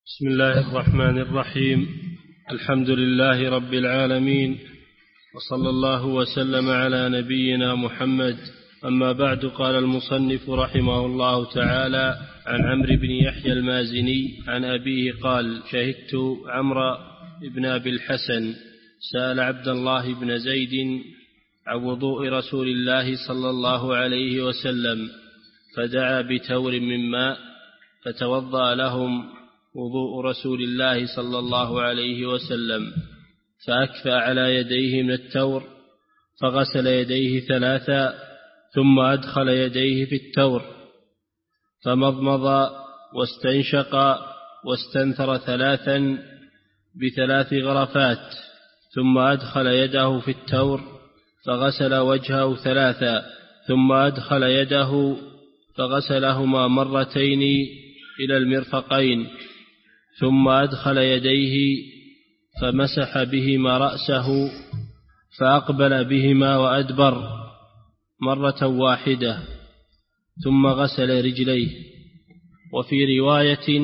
بسم الله الرحمن الرحيم. الحمد لله رب العالمين، وصلى الله وسلم على نبينا محمد. أما بعد، قال المصنف رحمه الله تعالى: عن عمرو بن يحيى المازني عن أبيه قال: شهدت عمرو بن أبي الحسن سأل عبد الله بن زيد عن وضوء رسول الله صلى الله عليه وسلم، فدعا بتور من ماء فتوضأ لهم وضوء رسول الله صلى الله عليه وسلم، فأكفأ على يديه من التور، فغسل يديه ثلاثا، ثم أدخل يديه في التور، فمضمض واستنشق واستنثر ثلاثا بثلاث غرفات، ثم أدخل يده في التور فغسل وجهه ثلاثا، ثم أدخل يده فغسلهما مرتين إلى المرفقين، ثم أدخل يديه فمسح بهما رأسه، فأقبل بهما وأدبر مرة واحدة، ثم غسل رجليه. وفي رواية: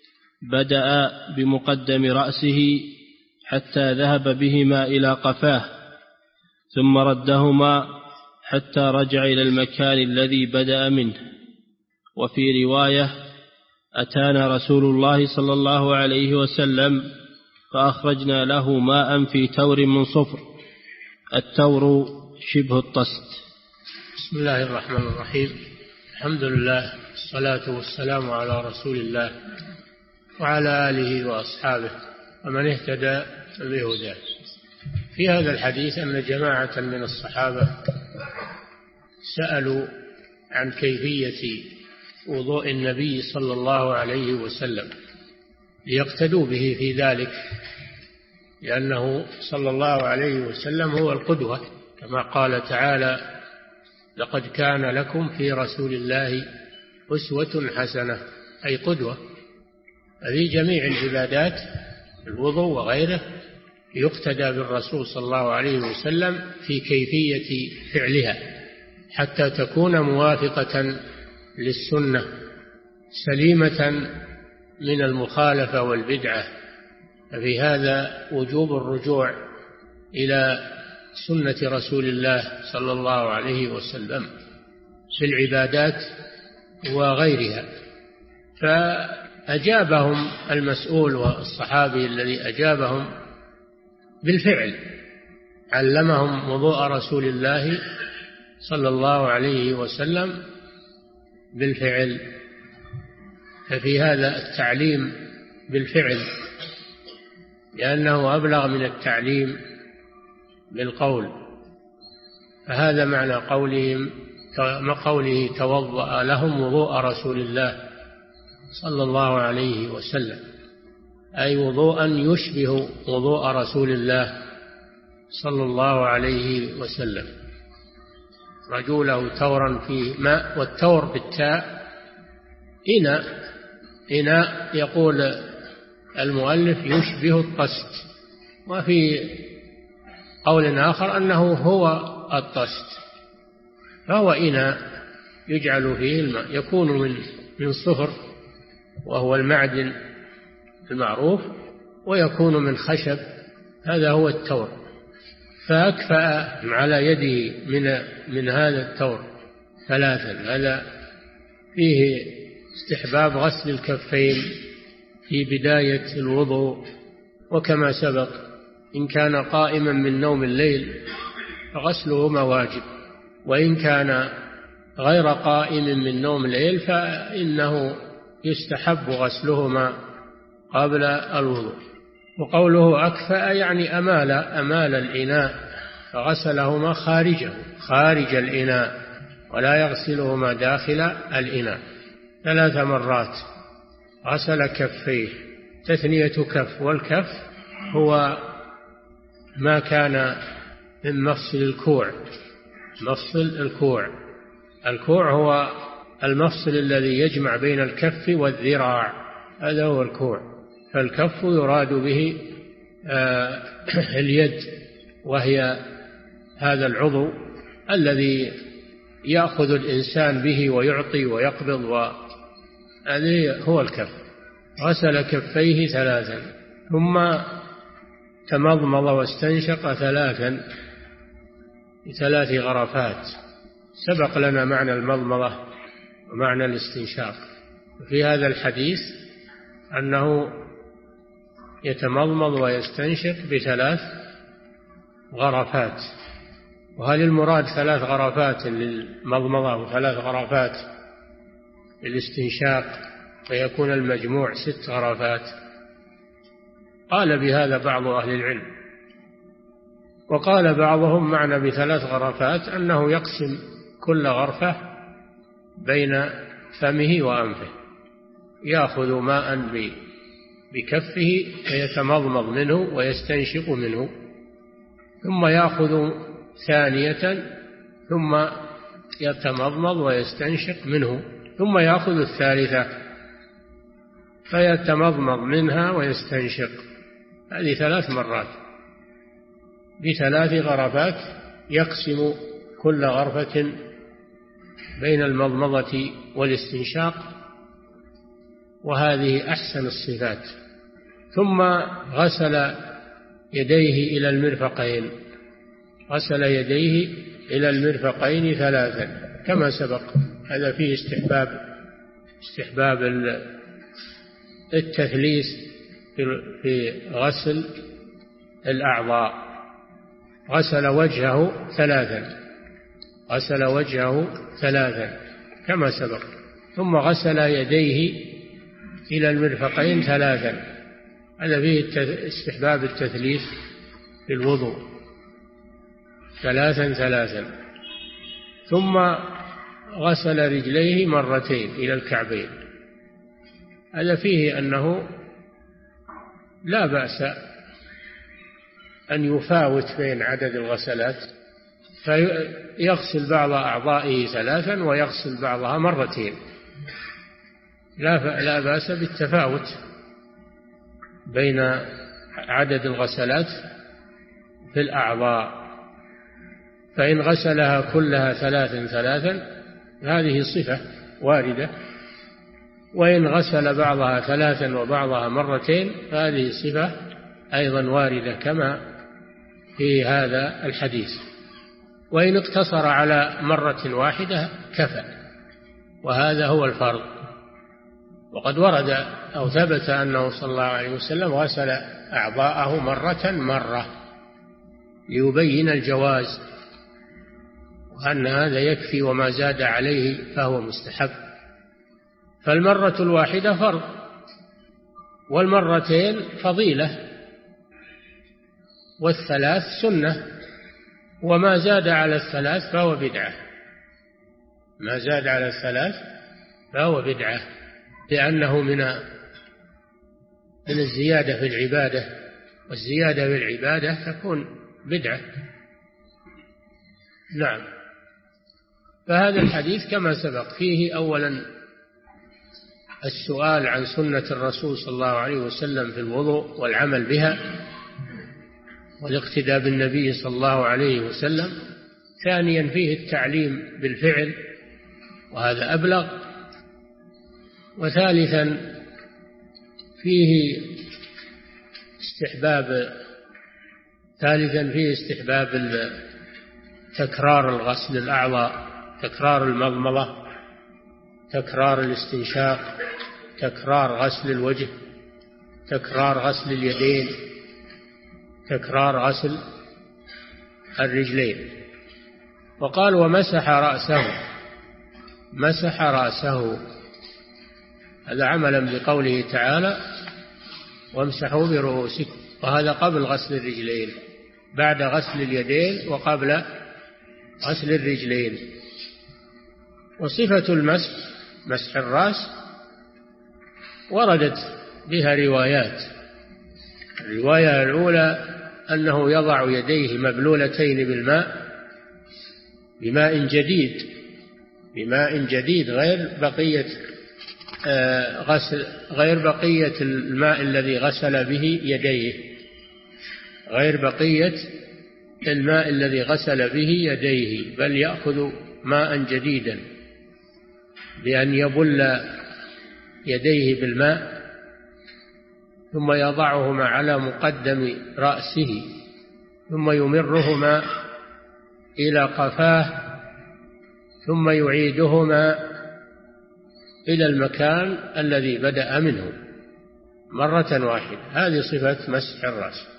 بدأ بمقدم رأسه حتى ذهب بهما إلى قفاه، ثم ردهما حتى رجع إلى المكان الذي بدأ منه. وفي رواية: أتانا رسول الله صلى الله عليه وسلم فأخرجنا له ماء في تور من صفر. التور شبه الطست. بسم الله الرحمن الرحيم. الحمد لله، والصلاة والسلام على رسول الله وعلى آله وأصحابه ومن اهتدى بهداه. في هذا الحديث أن جماعة من الصحابة سألوا عن كيفية وضوء النبي صلى الله عليه وسلم ليقتدوا به في ذلك، لأنه صلى الله عليه وسلم هو القدوة، كما قال تعالى: لقد كان لكم في رسول الله أسوة حسنة، أي قدوة. في جميع العبادات الوضوء وغيره يقتدى بالرسول صلى الله عليه وسلم في كيفية فعلها حتى تكون موافقة للسنة سليمة من المخالفة والبدعة. ففي هذا وجوب الرجوع إلى سنة رسول الله صلى الله عليه وسلم في العبادات وغيرها. فأجابهم المسؤول والصحابي الذي أجابهم بالفعل، علمهم وضوء رسول الله صلى الله عليه وسلم بالفعل. ففي هذا التعليم بالفعل، لأنه أبلغ من التعليم بالقول. فهذا معنى قوله توضأ لهم وضوء رسول الله صلى الله عليه وسلم، أي وضوءا يشبه وضوء رسول الله صلى الله عليه وسلم. رجوله تورا فيه ماء، والتور بالتاء إناء يقول المؤلف يشبه الطست، وفي قول آخر أنه هو الطست، فهو إناء يجعل فيه الماء، يكون من صفر وهو المعدن المعروف، ويكون من خشب، هذا هو التور. فأكفأ على يده من هذا التور ثلاثا. هذا فيه استحباب غسل الكفين في بداية الوضوء، وكما سبق إن كان قائما من نوم الليل فغسلهما واجب، وإن كان غير قائم من نوم الليل فإنه يستحب غسلهما قبل الوضوء. وقوله أكفأ يعني أمال الإناء، فغسلهما خارج الإناء، ولا يغسلهما داخل الإناء 3 مرات. غسل كفيه، تثنية كف، والكف هو ما كان من مفصل الكوع. الكوع هو المفصل الذي يجمع بين الكف والذراع، هذا هو الكوع. فالكف يراد به اليد، وهي هذا العضو الذي يأخذ الإنسان به ويعطي ويقبض، هذا هو الكف. غسل كفيه 3 ثم تمضمض واستنشق 3 ب3 غرفات. سبق لنا معنى المضمضة ومعنى الاستنشاق. في هذا الحديث أنه يتمضمض ويستنشق ب3 غرفات. وهل المراد 3 غرفات للمضمضة و3 غرفات للاستنشاق فيكون المجموع 6 غرفات؟ قال بهذا بعض أهل العلم. وقال بعضهم معنى ب3 غرفات أنه يقسم كل غرفة بين فمه وأنفه، يأخذ ماء بكفه فيتمضمض منه ويستنشق منه، ثم يأخذ ثانية ثم يتمضمض ويستنشق منه، ثم يأخذ الثالثة فيتمضمض منها ويستنشق. هذه 3 مرات ب3 غرفات، يقسم كل غرفة بين المضمضة والاستنشاق، وهذه أحسن الصفات. ثم غسل يديه إلى المرفقين، غسل يديه إلى المرفقين 3 كما سبق. هذا فيه استحباب التثليث في غسل الأعضاء. غسل وجهه 3، غسل وجهه 3 كما سبق. ثم غسل يديه إلى المرفقين 3. هذا فيه استحباب التثليث في الوضوء 3. ثم غسل رجليه 2 مرات إلى الكعبين. هذا فيه أنه لا بأس أن يفاوت بين عدد الغسلات، فيغسل بعض أعضائه 3 ويغسل بعضها 2 مرات، لا بأس بالتفاوت بين عدد الغسلات في الأعضاء. فإن غسلها كلها 3 هذه صفة واردة، وإن غسل بعضها 3 وبعضها 2 مرات هذه صفة أيضا واردة كما في هذا الحديث. وإن اقتصر على 1 مرة كفى، وهذا هو الفرض. وقد ورد أو ثبت أنه صلى الله عليه وسلم غسل أعضاءه مرة ليبين الجواز، وأن هذا يكفي، وما زاد عليه فهو مستحب. فالمرة الواحدة فرض، والمرتين فضيلة، والثلاث سنة، وما زاد على 3 فهو بدعة. ما زاد على 3 فهو بدعة، لأنه من الزيادة في العبادة، والزيادة في العبادة تكون بدعة. نعم. فهذا الحديث كما سبق فيه أولا السؤال عن سنة الرسول صلى الله عليه وسلم في الوضوء والعمل بها والاقتداء بالنبي صلى الله عليه وسلم. ثانيا فيه التعليم بالفعل، وهذا أبلغ. وثالثا فيه استحباب تكرار الغسل الأعضاء، تكرار المضمضة، تكرار الاستنشاق، تكرار غسل الوجه، تكرار غسل اليدين، تكرار غسل الرجلين. وقال ومسح رأسه، مسح رأسه، هذا عملا بقوله تعالى وامسحوا برؤوسكم، وهذا قبل غسل الرجلين، بعد غسل اليدين وقبل غسل الرجلين. وصفة المسح، مسح الرأس، وردت بها روايات. الرواية الأولى أنه يضع يديه مبلولتين بماء جديد غير بقية الماء الذي غسل به يديه، غير بقية الماء الذي غسل به يديه، بل يأخذ ماء جديدا بأن يبل يديه بالماء ثم يضعهما على مقدم رأسه ثم يمرهما إلى قفاه ثم يعيدهما إلى المكان الذي بدأ منه مرة واحدة. هذه صفة مسح الرأس.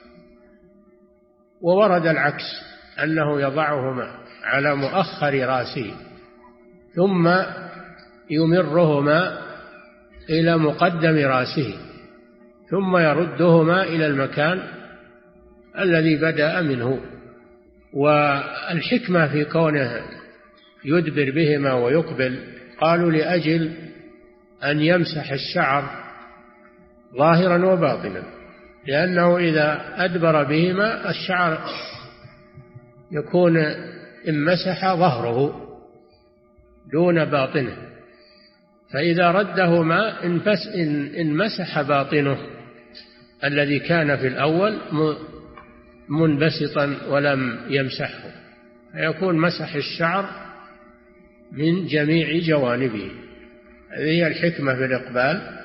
وورد العكس، أنه يضعهما على مؤخر رأسه ثم يمرهما إلى مقدم رأسه ثم يردهما إلى المكان الذي بدأ منه. والحكمة في كونه يدبر بهما ويقبل قالوا لأجل أن يمسح الشعر ظاهرا وباطنا، لأنه إذا أدبر بهما الشعر يكون انمسح ظهره دون باطنه، فإذا ردهما انمسح باطنه الذي كان في الأول منبسطا ولم يمسحه، فيكون مسح الشعر من جميع جوانبه. هذه هي الحكمة في الإقبال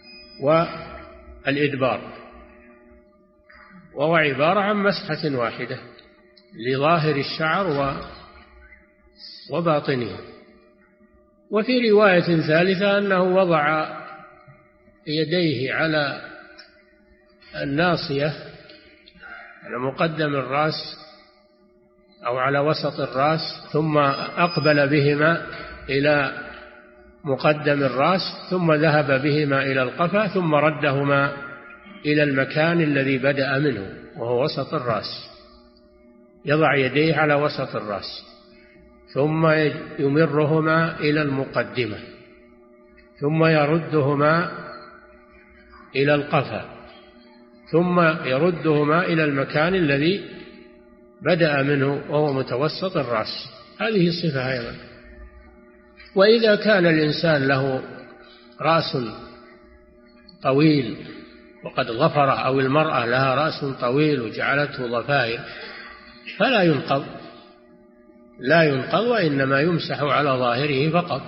والإدبار، وهو عبارة عن مسحة واحدة لظاهر الشعر وباطنه. وفي رواية ثالثة أنه وضع يديه على الناصية على مقدم الرأس أو على وسط الرأس ثم أقبل بهما إلى مقدم الرأس ثم ذهب بهما إلى القفا ثم ردهما إلى المكان الذي بدأ منه وهو وسط الرأس. يضع يديه على وسط الرأس ثم يمرهما إلى المقدمة ثم يردهما إلى القفا ثم يردهما إلى المكان الذي بدأ منه وهو متوسط الرأس. هذه الصفة أيضا. وإذا كان الإنسان له رأس طويل وقد ظفر، أو المرأة لها رأس طويل وجعلته ضفائر، فلا ينقض، لا ينقض، وإنما يمسح على ظاهره فقط،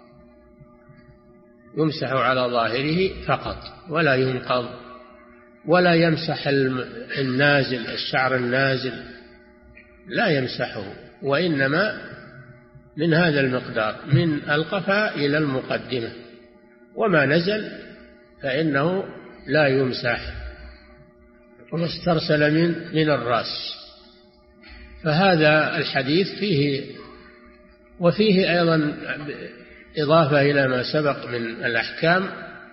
يمسح على ظاهره فقط ولا ينقض، ولا يمسح النازل، الشعر النازل لا يمسحه، وإنما من هذا المقدار من القفا إلى المقدمة، وما نزل فإنه لا يمسح، وما استرسل من الرأس. فهذا الحديث وفيه أيضا إضافة إلى ما سبق من الأحكام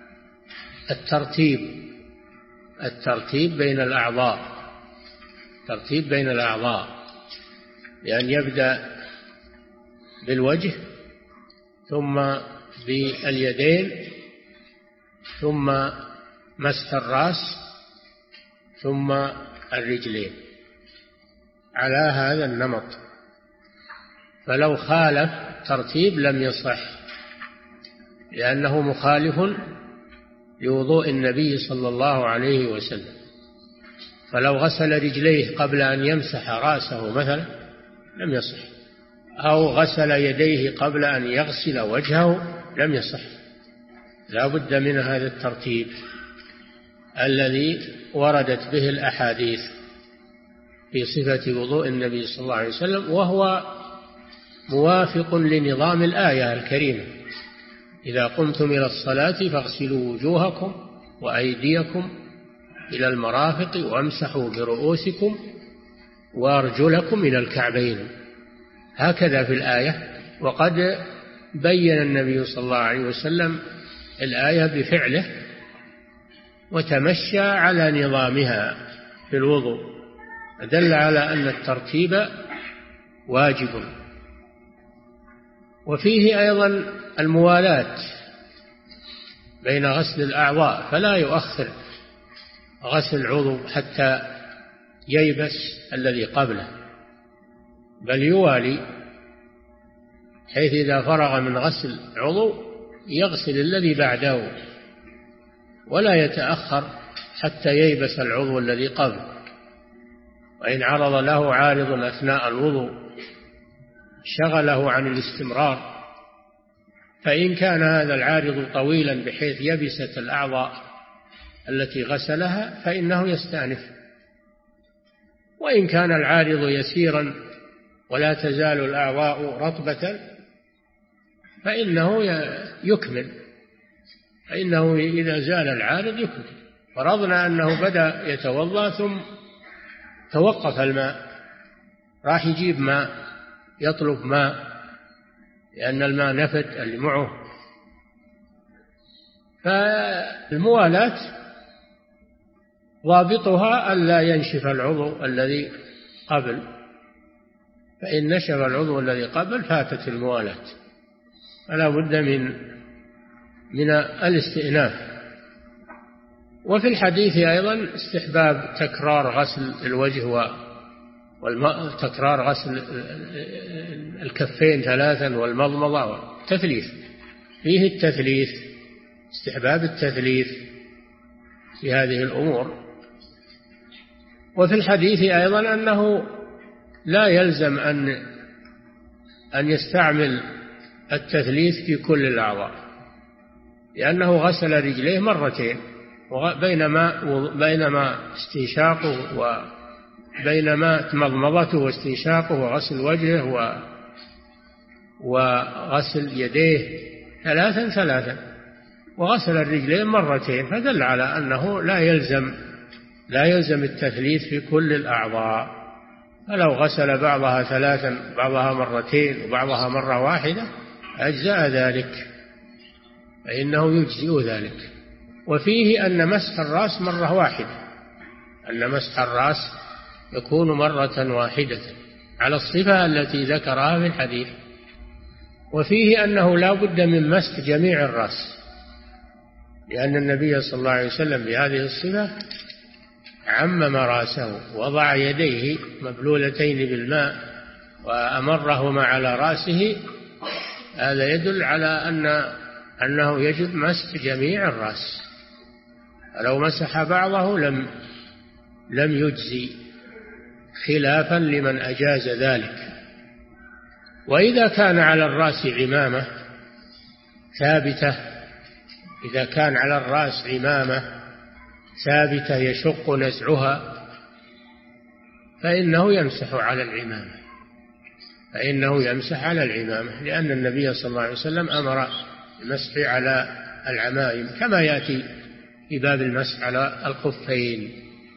الترتيب بين الأعضاء، ترتيب بين الأعضاء، لأن يبدأ بالوجه ثم باليدين ثم مسح الرأس ثم الرجلين على هذا النمط. فلو خالف ترتيب لم يصح، لأنه مخالف لوضوء النبي صلى الله عليه وسلم. فلو غسل رجليه قبل أن يمسح رأسه مثلا لم يصح، أو غسل يديه قبل أن يغسل وجهه لم يصح. لا بد من هذا الترتيب الذي وردت به الأحاديث في صفة وضوء النبي صلى الله عليه وسلم، وهو موافق لنظام الآية الكريمة: إذا قمتم إلى الصلاة فاغسلوا وجوهكم وأيديكم إلى المرافق وامسحوا برؤوسكم وأرجلكم إلى الكعبين. هكذا في الآية. وقد بين النبي صلى الله عليه وسلم الآية بفعله وتمشى على نظامها في الوضوء، دل على أن الترتيب واجب. وفيه أيضا الموالاة بين غسل الأعضاء، فلا يؤخر غسل العضو حتى ييبس الذي قبله، بل يوالي، حيث إذا فرغ من غسل عضو يغسل الذي بعده ولا يتأخر حتى ييبس العضو الذي قبله. وإن عرض له عارض أثناء الوضوء شغله عن الاستمرار، فإن كان هذا العارض طويلا بحيث يبست الأعضاء التي غسلها فإنه يستأنف، وإن كان العارض يسيرا ولا تزال الأعضاء رطبة فإنه يكمل، فإنه إذا زال العارض يكمل. فرضنا أنه بدأ يتوضأ ثم توقف الماء، راح يجيب ماء، يطلب ماء لأن الماء نفد اللي معه. فالموالاة ضابطها ألا ينشف العضو الذي قبل، فإن نشف العضو الذي قبل فاتت الموالاة، فلا بد من الاستئناف. وفي الحديث أيضا استحباب تكرار غسل الوجه تكرار غسل الكفين 3 والمضمضة والتثليث، فيه التثليث، استحباب التثليث في هذه الأمور. وفي الحديث أيضا أنه لا يلزم أن يستعمل التثليث في كل الأعضاء، لأنه غسل رجليه مرتين، بينما استنشاقه وبينما مضمضته واستنشاقه وغسل وجهه وغسل يديه 3 وغسل الرجلين مرتين، فدل على أنه لا يلزم التثليث في كل الأعضاء. فلو غسل بعضها 3 بعضها مرتين وبعضها مرة واحدة أجزاء ذلك، فإنه يجزئ ذلك. وفيه أن مسح الرأس مرة واحدة، أن مسح الرأس يكون مرة واحدة على الصفة التي ذكرها في الحديث. وفيه أنه لا بد من مسح جميع الرأس، لأن النبي صلى الله عليه وسلم بهذه الصفة عمم رأسه، وضع يديه مبلولتين بالماء وأمرهما على رأسه، هذا يدل على أنه يجب مسح جميع الرأس، فلو مسح بعضه لم يجزي، خلافا لمن أجاز ذلك. وإذا كان على الرأس عمامة ثابتة، إذا كان على الرأس عمامة ثابتة يشق نزعها فإنه يمسح على العمامة، لأن النبي صلى الله عليه وسلم أمر المسح على العمائم كما يأتي في باب المسح على الخفين،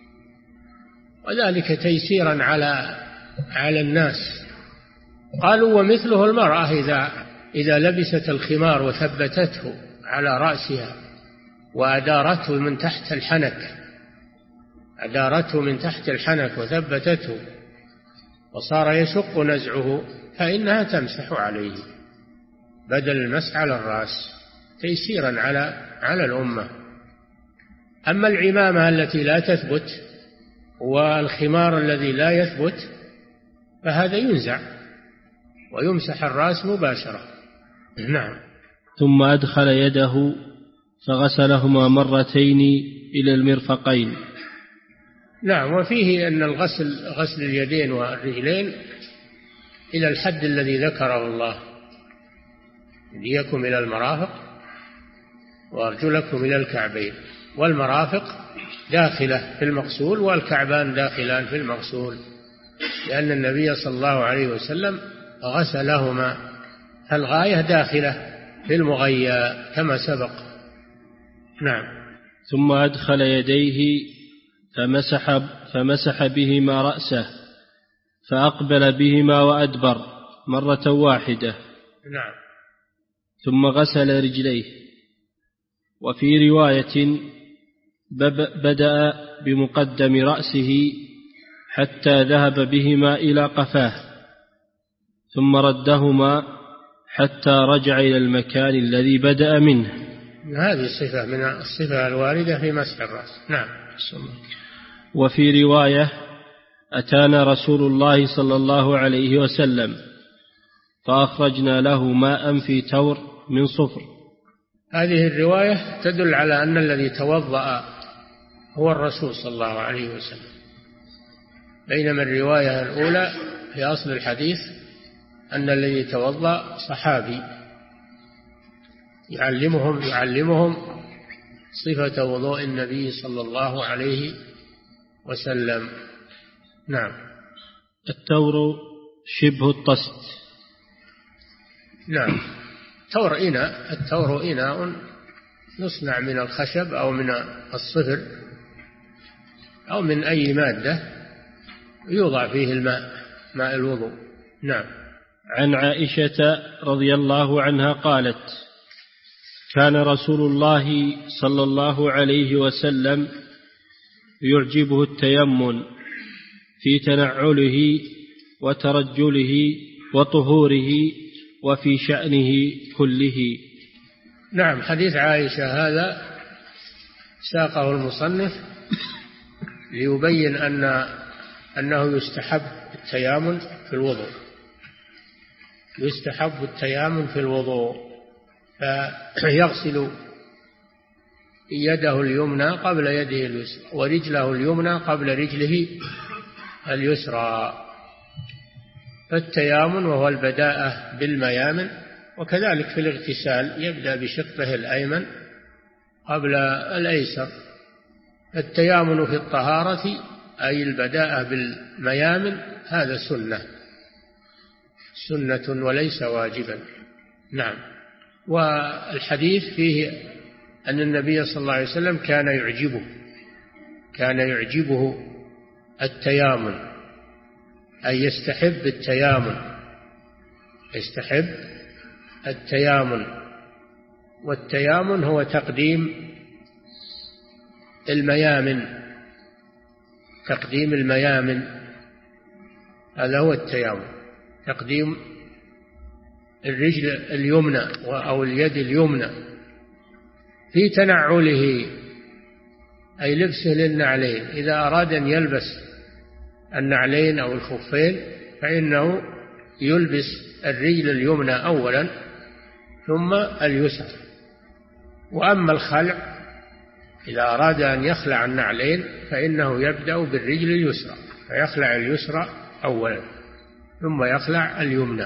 وذلك تيسيرا على الناس. قالوا ومثله المرأة إذا لبست الخمار وثبتته على رأسها وأدارته من تحت الحنك وثبتته وصار يشق نزعه فإنها تمسح عليه بدل المسح على الرأس، تيسيرا على الأمة. أما العمامة التي لا تثبت والخمار الذي لا يثبت فهذا ينزع ويمسح الرأس مباشرة. نعم. ثم أدخل يده فغسلهما مرتين إلى المرفقين. نعم. وفيه أن غسل اليدين والرجلين إلى الحد الذي ذكره الله، يديكم إلى المرافق وأرجلكم إلى الكعبين، والمرافق داخلة في المغسول والكعبان داخلان في المغسول، لأن النبي صلى الله عليه وسلم غسلهما، فالغاية داخلة في المغيى كما سبق. نعم. ثم أدخل يديه فمسح بهما رأسه فأقبل بهما وأدبر مرة واحدة. نعم. ثم غسل رجليه. وفي رواية بدأ بمقدم رأسه حتى ذهب بهما إلى قفاه، ثم ردهما حتى رجع إلى المكان الذي بدأ منه. هذه صفة من الصفة الواردة في مسح الرأس. نعم. وفي رواية أتانا رسول الله صلى الله عليه وسلم فأخرجنا له ماء في تور من صفر. هذه الرواية تدل على أن الذي توضأ هو الرسول صلى الله عليه وسلم، بينما الرواية الأولى في أصل الحديث أن الذي توضأ صحابي يعلمهم صفة وضوء النبي صلى الله عليه وسلم. نعم. التور شبه الطست. نعم. التور إناء يصنع من الخشب أو من الصفر أو من أي مادة يوضع فيه ماء الوضوء. نعم. عن عائشة رضي الله عنها قالت: كان رسول الله صلى الله عليه وسلم يعجبه التيمم في تنعله وترجله وطهوره وفي شأنه كله. نعم. حديث عائشة هذا ساقه المصنف ليبين أنه يستحب التيامن في الوضوء. يستحب التيامن في الوضوء، فيغسل يده اليمنى قبل يده اليسرى ورجله اليمنى قبل رجله اليسرى. فالتيامن وهو البداءة بالميامن، وكذلك في الاغتسال يبدأ بشقه الأيمن قبل الأيسر. التيامن في الطهارة أي البداءة بالميامن هذا سنة وليس واجبا. نعم. والحديث فيه أن النبي صلى الله عليه وسلم كان يعجبه التيامن، أي يستحب التيامن. والتيامن هو تقديم الميامن، هذا هو التيامن، تقديم الرجل اليمنى أو اليد اليمنى في تنعله، أي لبسه للنعلين. إذا أراد أن يلبس النعلين أو الخفين فإنه يلبس الرجل اليمنى أولا ثم اليسرى. وأما الخلع، إذا أراد أن يخلع النعلين فإنه يبدأ بالرجل اليسرى، فيخلع اليسرى أولا ثم يخلع اليمنى.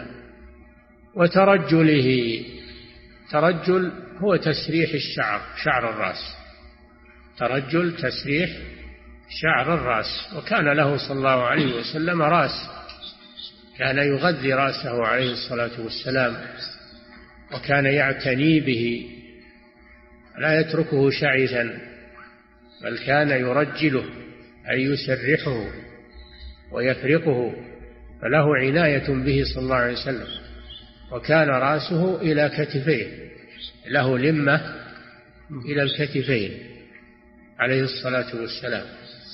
وترجله، ترجل هو تسريح شعر الرأس، ترجل تسريح شعر الرأس. وكان له صلى الله عليه وسلم رأس، كان يغذي رأسه عليه الصلاة والسلام، وكان يعتني به لا يتركه شعثا، بل كان يرجله أي يسرحه ويفرقه، فله عناية به صلى الله عليه وسلم. وكان رأسه إلى كتفيه، له لمة إلى الكتفين عليه الصلاة والسلام.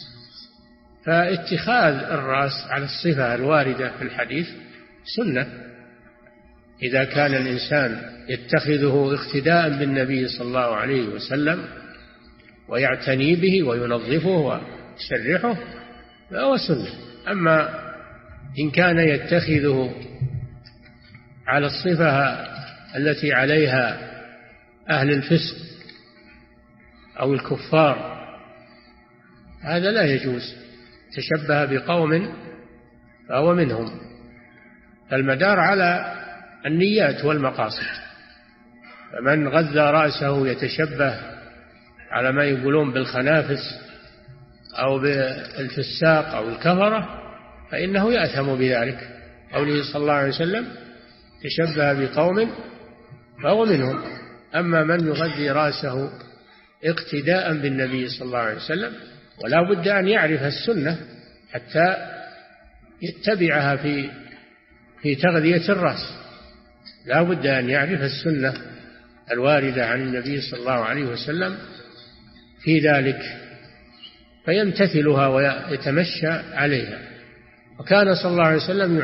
فاتخاذ الرأس على الصفة الواردة في الحديث سنة، إذا كان الإنسان يتخذه اقتداء بالنبي صلى الله عليه وسلم ويعتني به وينظفه ويسرحه فهو سنة. أما إن كان يتخذه على الصفة التي عليها أهل الفسق أو الكفار هذا لا يجوز، تشبه بقوم فهو منهم. المدار على النيات والمقاصد، فمن غذى رأسه يتشبه على ما يقولون بالخنافس أو بالفساق أو الكفرة فإنه يأثم بذلك. قوله صلى الله عليه وسلم تشبه بقوم فهو منهم. أما من يغذي رأسه اقتداء بالنبي صلى الله عليه وسلم ولا بد أن يعرف السنة حتى يتبعها في تغذية الرأس، لا بد أن يعرف السنة الواردة عن النبي صلى الله عليه وسلم في ذلك فيمتثلها ويتمشى عليها. وكان صلى الله عليه وسلم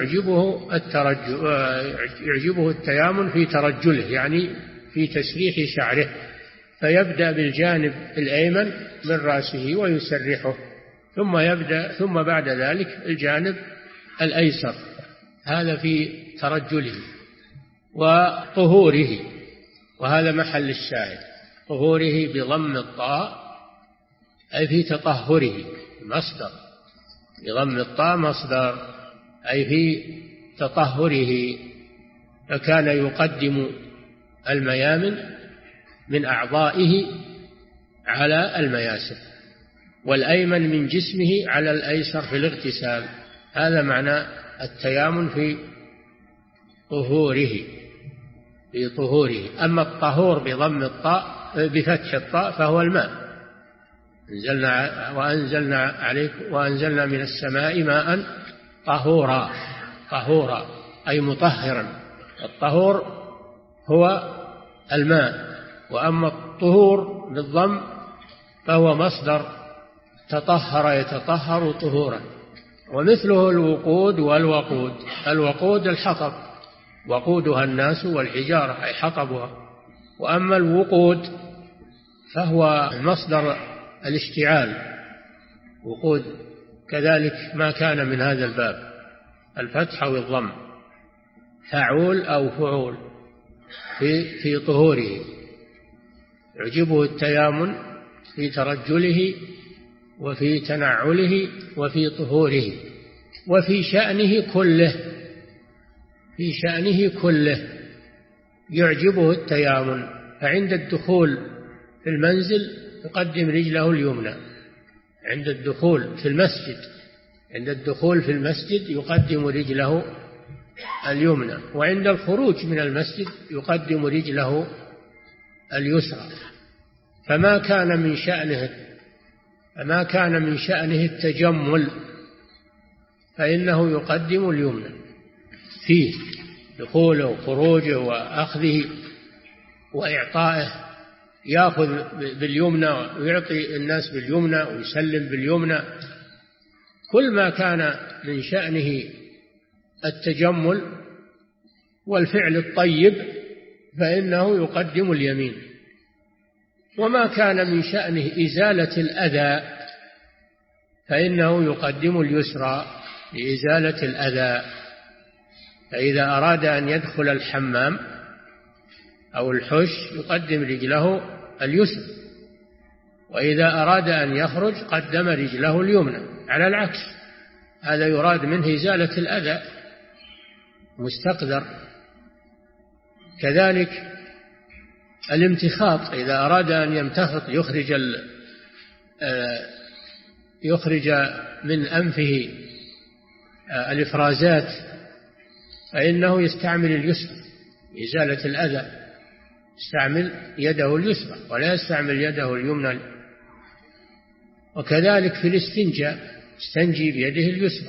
يعجبه التيامن في ترجله، يعني في تسريح شعره، فيبدأ بالجانب الأيمن من رأسه ويسرحه، ثم بعد ذلك الجانب الأيسر، هذا في ترجله. وطهوره، وهذا محل الشاهد، طهوره بضم الطاء أي في تطهره، مصدر، بضم الطاء مصدر أي في تطهره. فكان يقدم الميامن من أعضائه على المياسر، والأيمن من جسمه على الأيسر في الاغتسال. هذا معنى التيامن في طهوره. أما الطهور بضم الطاء بفتح الطاء فهو الماء. وأنزلنا من السماء ماء طهورا أي مطهرا. الطهور هو الماء، وأما الطهور بالضم فهو مصدر تطهر يتطهر طهورا. ومثله الوقود والوقود. الوقود الحطب، وقودها الناس والحجارة أي حطبها. وأما الوقود فهو مصدر الاشتعال، وقود كذلك ما كان من هذا الباب، الفتح أو الضم، فعول أو فعول في طهوره. يعجبه التيامن في ترجله وفي تنعله وفي طهوره وفي شأنه كله يعجبه التيامن. فعند الدخول في المنزل يقدم رجله اليمنى، عند الدخول في المسجد يقدم رجله اليمنى، وعند الخروج من المسجد يقدم رجله اليسرى. فما كان من شأنه التجمل فإنه يقدم اليمنى فيه، دخوله وخروجه وأخذه وإعطائه، يأخذ باليمنى ويعطي الناس باليمنى ويسلم باليمنى. كل ما كان من شأنه التجمل والفعل الطيب فإنه يقدم اليمين، وما كان من شأنه إزالة الأذى فإنه يقدم اليسرى لإزالة الأذى. فإذا أراد أن يدخل الحمام أو الحش يقدم رجله اليسرى، وإذا أراد أن يخرج قدم رجله اليمنى على العكس. هذا يراد منه إزالة الأذى مستقدر. كذلك الامتخاط، إذا أراد أن يمتخط يخرج من أنفه الإفرازات فإنه يستعمل اليسرى إزالة الأذى، يستعمل يده اليسرى ولا يستعمل يده اليمنى. وكذلك في الاستنجاء يستنجي بيده اليسرى.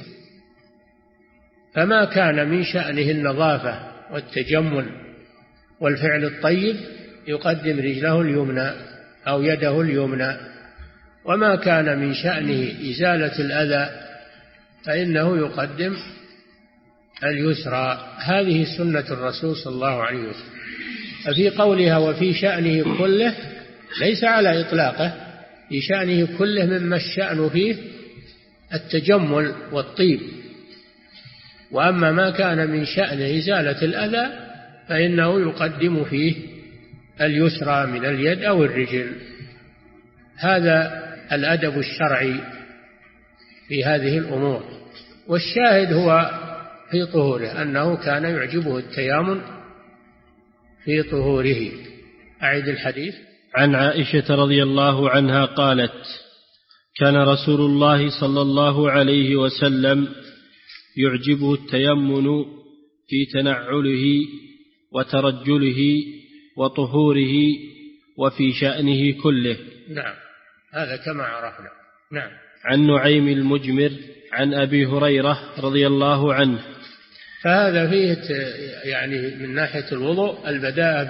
فما كان من شأنه النظافة والتجمل والفعل الطيب يقدم رجله اليمنى أو يده اليمنى، وما كان من شأنه إزالة الأذى فإنه يقدم اليسرى. هذه سنة الرسول صلى الله عليه وسلم. ففي قولها وفي شأنه كله ليس على إطلاقه، في شأنه كله مما الشأن فيه التجمل والطيب. وأما ما كان من شأن إزالة الأذى فإنه يقدم فيه اليسرى من اليد أو الرجل. هذا الأدب الشرعي في هذه الأمور. والشاهد هو في طهوره أنه كان يعجبه التيامن في طهوره. أعيد الحديث. عن عائشة رضي الله عنها قالت: كان رسول الله صلى الله عليه وسلم يعجبه التيمن في تنعله وترجله وطهوره وفي شأنه كله. نعم، هذا كما عرفنا. نعم. عن نعيم المجمر عن أبي هريرة رضي الله عنه. فهذا فيه يعني من ناحية الوضوء البداءة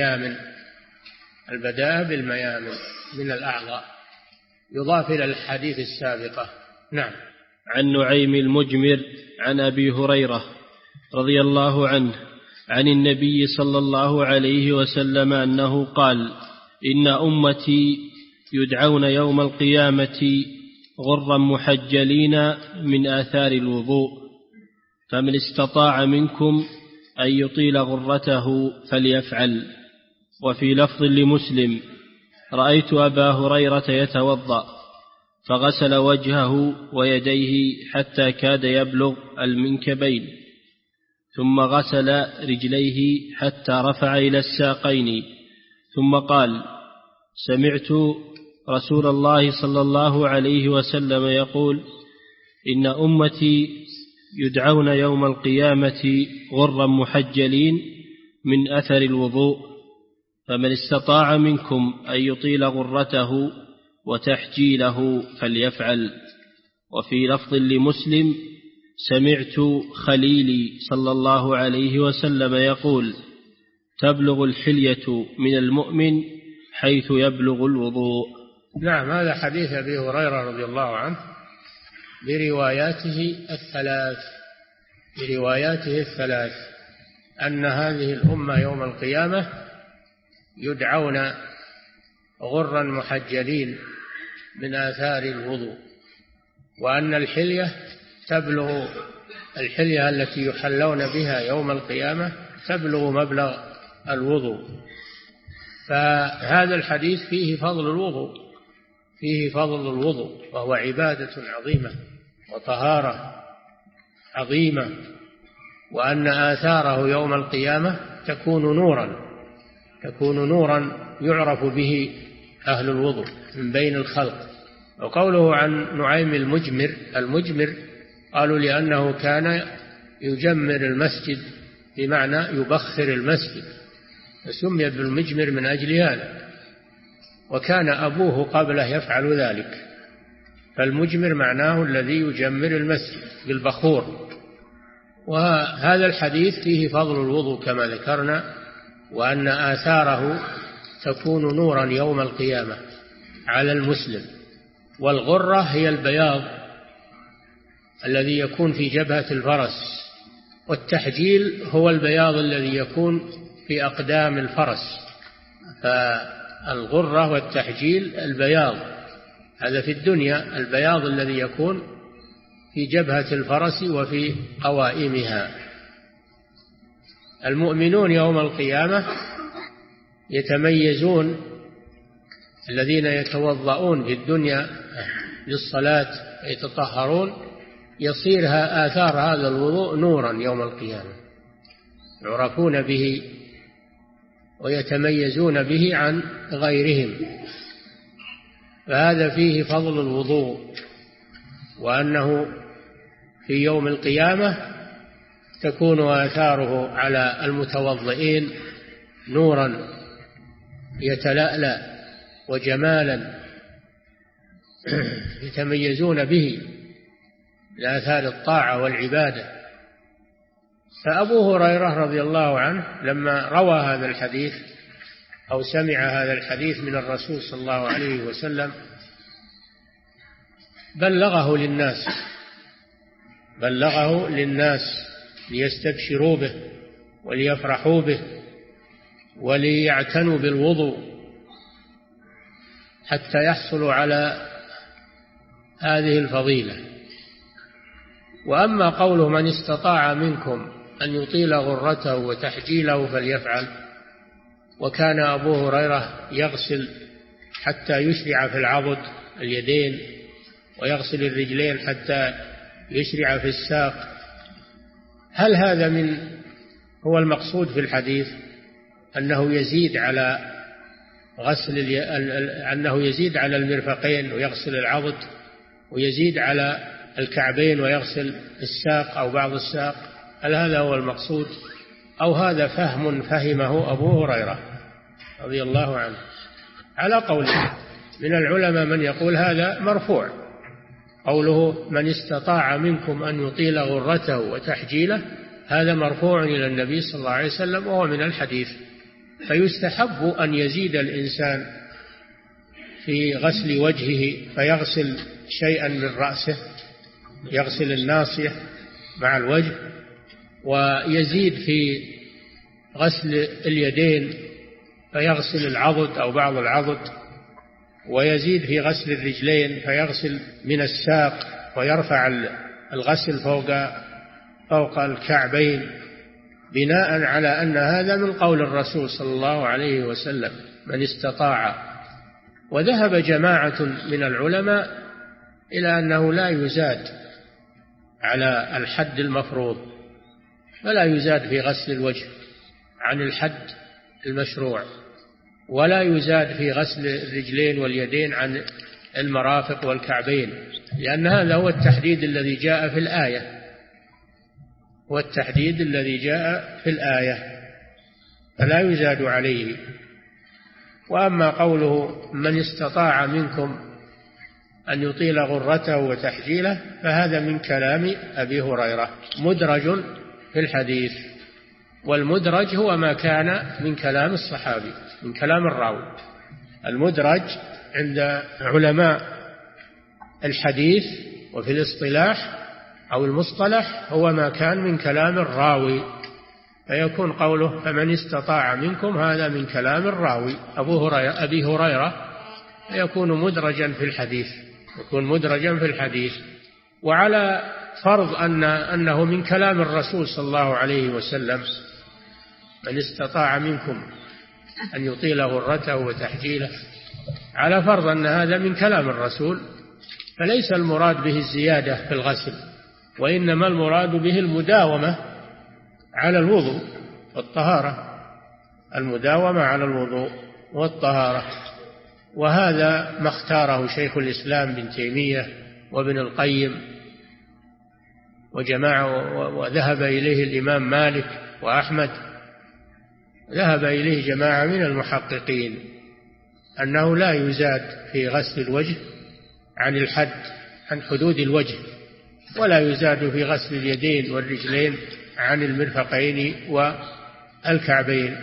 بالميامن من الأعضاء، يضاف إلى الحديث السابقة. نعم. عن نعيم المجمر عن أبي هريرة رضي الله عنه عن النبي صلى الله عليه وسلم أنه قال: إن أمتي يدعون يوم القيامة غرا محجلين من آثار الوضوء، فمن استطاع منكم أن يطيل غرته فليفعل. وفي لفظ لمسلم: رأيت أبا هريرة يتوضأ فغسل وجهه ويديه حتى كاد يبلغ المنكبين، ثم غسل رجليه حتى رفع إلى الساقين، ثم قال: سمعت رسول الله صلى الله عليه وسلم يقول: إن أمتي يدعون يوم القيامة غرا محجلين من أثر الوضوء، فمن استطاع منكم أن يطيل غرته وتحجيله فليفعل. وفي لفظ لمسلم: سمعت خليلي صلى الله عليه وسلم يقول: تبلغ الحلية من المؤمن حيث يبلغ الوضوء. نعم، هذا حديث أبي هريرة رضي الله عنه برواياته الثلاث أن هذه الأمة يوم القيامة يدعون غرا محجلين من آثار الوضوء، وأن الحلية تبلغ الحلية التي يحلون بها يوم القيامة تبلغ مبلغ الوضوء. فهذا الحديث فيه فضل الوضوء، وهو عبادة عظيمة وطهارة عظيمة، وأن آثاره يوم القيامة تكون نورا يعرف به أهل الوضوء من بين الخلق. وقوله عن نعيم المجمر قالوا لأنه كان يجمر المسجد، بمعنى يبخر المسجد، فسمي بالمجمر من أجل هذا، وكان أبوه قبله يفعل ذلك، فالمجمر معناه الذي يجمر المسجد بالبخور. وهذا الحديث فيه فضل الوضوء كما ذكرنا، وأن آثاره تكون نورا يوم القيامة على المسلم. والغرة هي البياض الذي يكون في جبهة الفرس، والتحجيل هو البياض الذي يكون في أقدام الفرس. فالغرة والتحجيل البياض هذا في الدنيا، البياض الذي يكون في جبهة الفرس وفي قوائمها. المؤمنون يوم القيامة يتميزون، الذين يتوضؤون في الدنيا للصلاة يتطهرون، يصيرها آثار هذا الوضوء نورا يوم القيامة، يعرفون به ويتميزون به عن غيرهم. فهذا فيه فضل الوضوء، وأنه في يوم القيامة تكون آثاره على المتوضئين نورا يتلألأ وجمالا يتميزون به لآثار الطاعة والعبادة. فأبو هريرة رضي الله عنه لما روى هذا الحديث أو سمع هذا الحديث من الرسول صلى الله عليه وسلم بلغه للناس ليستبشروا به وليفرحوا به وليعتنوا بالوضوء حتى يحصلوا على هذه الفضيلة. وأما قوله من استطاع منكم أن يطيل غرته وتحجيله فليفعل، وكان أبو هريرة يغسل حتى يشرع في العضد اليدين، ويغسل الرجلين حتى يشرع في الساق. هل هذا هو المقصود في الحديث أنه يزيد على أنه يزيد على المرفقين ويغسل العضد، ويزيد على الكعبين ويغسل الساق أو بعض الساق؟ هل هذا هو المقصود، أو هذا فهمه أبو هريرة رضي الله عنه؟ على قول من العلماء من يقول هذا مرفوع، قوله من استطاع منكم أن يطيل غرته وتحجيله، هذا مرفوع إلى النبي صلى الله عليه وسلم وهو من الحديث. فيستحب أن يزيد الإنسان في غسل وجهه فيغسل شيئا من رأسه، يغسل الناصية مع الوجه، ويزيد في غسل اليدين فيغسل العضد أو بعض العضد، ويزيد في غسل الرجلين فيغسل من الساق ويرفع الغسل فوق الكعبين، بناء على أن هذا من قول الرسول صلى الله عليه وسلم من استطاع. وذهب جماعة من العلماء إلى أنه لا يزاد على الحد المفروض، فلا يزاد في غسل الوجه عن الحد المشروع، ولا يزاد في غسل الرجلين واليدين عن المرافق والكعبين، لأن هذا هو التحديد الذي جاء في الآية، والتحديد الذي جاء في الآية، فلا يزاد عليه. وأما قوله من استطاع منكم أن يطيل غرته وتحجيله، فهذا من كلام أبي هريرة مدرج في الحديث، والمدرج هو ما كان من كلام الصحابي، من كلام الراوي. المدرج عند علماء الحديث وفي الاصطلاح أو المصطلح هو ما كان من كلام الراوي، فيكون قوله فمن استطاع منكم هذا من كلام الراوي أبي هريرة، فيكون مدرجا في الحديث، يكون مدرجا في الحديث. وعلى فرض أنه من كلام الرسول صلى الله عليه وسلم، من استطاع منكم أن يطيل غرته وتحجيله، على فرض أن هذا من كلام الرسول، فليس المراد به الزيادة في الغسل، وإنما المراد به المداومة على الوضوء والطهارة، المداومة على الوضوء والطهارة. وهذا ما اختاره شيخ الإسلام ابن تيمية وابن القيم وجماعة، وذهب إليه الإمام مالك وأحمد، ذهب إليه جماعة من المحققين، أنه لا يزاد في غسل الوجه عن الحد، عن حدود الوجه، ولا يزاد في غسل اليدين والرجلين عن المرفقين والكعبين.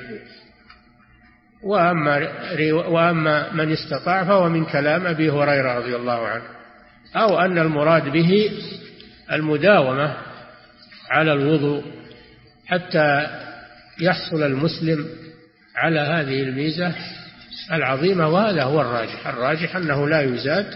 وأما من استطاع فهو من كلام أبي هريرة رضي الله عنه، أو أن المراد به المداومة على الوضوء حتى يحصل المسلم على هذه الميزة العظيمة. وهذا هو الراجح أنه لا يزاد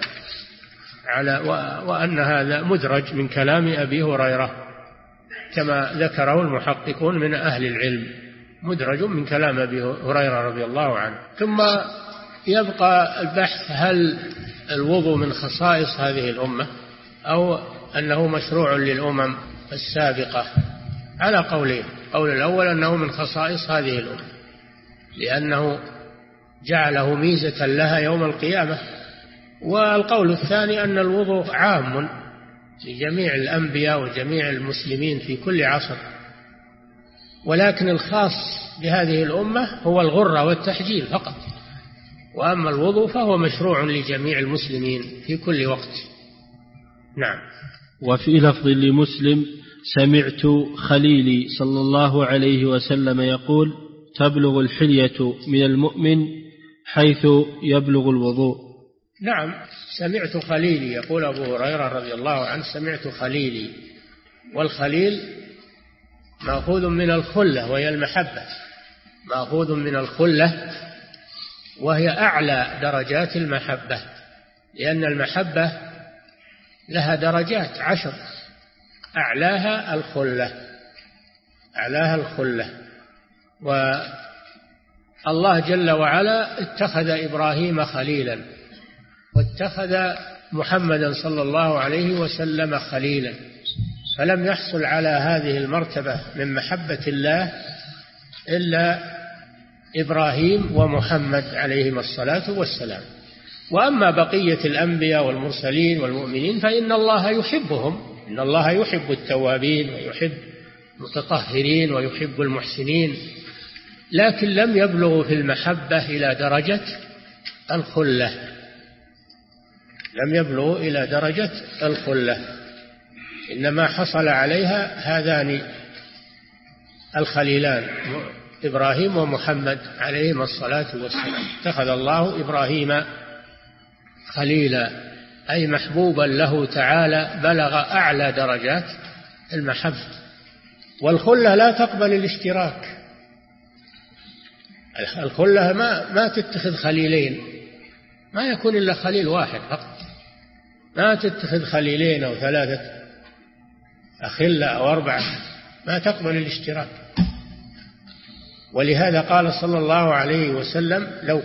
وأن هذا مدرج من كلام أبي هريرة كما ذكره المحققون من أهل العلم، مدرج من كلام أبي هريرة رضي الله عنه. ثم يبقى البحث هل الوضوء من خصائص هذه الأمة أو أنه مشروع للأمم السابقة، على قولين. قول الأول أنه من خصائص هذه الأمة لأنه جعله ميزة لها يوم القيامة، والقول الثاني أن الوضوء عام لجميع الأنبياء وجميع المسلمين في كل عصر، ولكن الخاص بهذه الأمة هو الغرة والتحجيل فقط، وأما الوضوء فهو مشروع لجميع المسلمين في كل وقت. نعم. وفي لفظ لمسلم سمعت خليلي صلى الله عليه وسلم يقول تبلغ الحلية من المؤمن حيث يبلغ الوضوء. نعم، سمعت خليلي، يقول أبو هريرة رضي الله عنه سمعت خليلي، والخليل مأخوذ من الخلة وهي المحبة، مأخوذ من الخلة وهي أعلى درجات المحبة، لأن المحبة لها درجات 10، أعلاها الخلة، أعلاها الخلة. والله جل وعلا اتخذ إبراهيم خليلا، واتخذ محمدا صلى الله عليه وسلم خليلا، فلم يحصل على هذه المرتبة من محبة الله إلا إبراهيم ومحمد عليهما الصلاة والسلام. وأما بقية الأنبياء والمرسلين والمؤمنين فإن الله يحبهم، إن الله يحب التوابين ويحب المتطهرين ويحب المحسنين، لكن لم يبلغوا في المحبة إلى درجة الخلة، لم يبلغوا إلى درجة الخلة، إنما حصل عليها هذان الخليلان إبراهيم ومحمد عليهما الصلاة والسلام. اتخذ الله إبراهيم خليلا، أي محبوبا له تعالى، بلغ أعلى درجات المحبة. والخلة لا تقبل الاشتراك، الخلة ما تتخذ خليلين، ما يكون إلا خليل واحد فقط، ما تتخذ خليلين أو ثلاثة أخلة أو أربعة، ما تقبل الاشتراك. ولهذا قال صلى الله عليه وسلم لو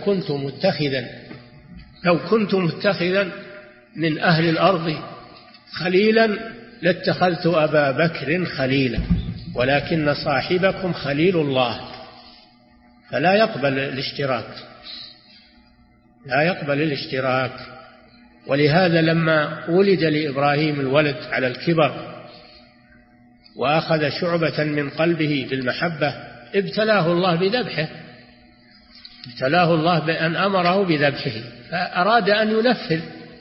كنت متخذا من أهل الأرض خليلا لاتخذت أبا بكر خليلا ولكن صاحبكم خليل الله. فلا يقبل الاشتراك، لا يقبل الاشتراك. ولهذا لما ولد لإبراهيم الولد على الكبر وأخذ شعبة من قلبه بالمحبة ابتلاه الله بذبحه، ابتلاه الله بأن أمره بذبحه، فأراد أن ينفذ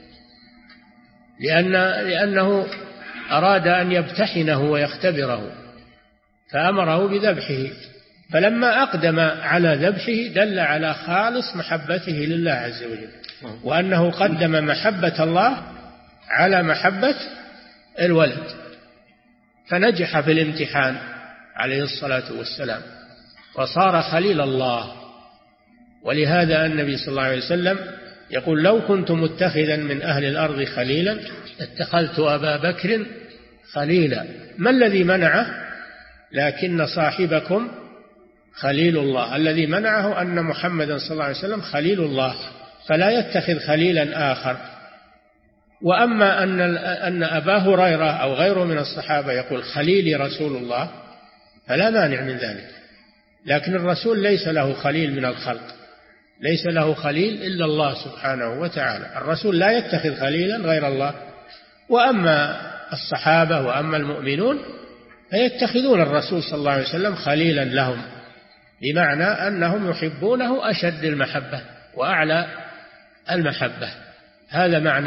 لأنه أراد أن يمتحنه ويختبره، فأمره بذبحه. فلما أقدم على ذبحه دل على خالص محبته لله عز وجل، وأنه قدم محبة الله على محبة الولد، فنجح في الامتحان عليه الصلاة والسلام وصار خليل الله. ولهذا النبي صلى الله عليه وسلم يقول: لو كنت متخذا من أهل الأرض خليلا اتخذت أبا بكر خليلا. ما الذي منعه؟ لكن صاحبكم خليل الله. الذي منعه أن محمدا صلى الله عليه وسلم خليل الله، فلا يتخذ خليلا آخر. وأما أن أبا هريرة أو غيره من الصحابة يقول خليلي رسول الله فلا مانع من ذلك، لكن الرسول ليس له خليل من الخلق، ليس له خليل إلا الله سبحانه وتعالى. الرسول لا يتخذ خليلا غير الله. وأما الصحابة وأما المؤمنون فيتخذون الرسول صلى الله عليه وسلم خليلا لهم، بمعنى أنهم يحبونه أشد المحبة وأعلى المحبة. هذا معنى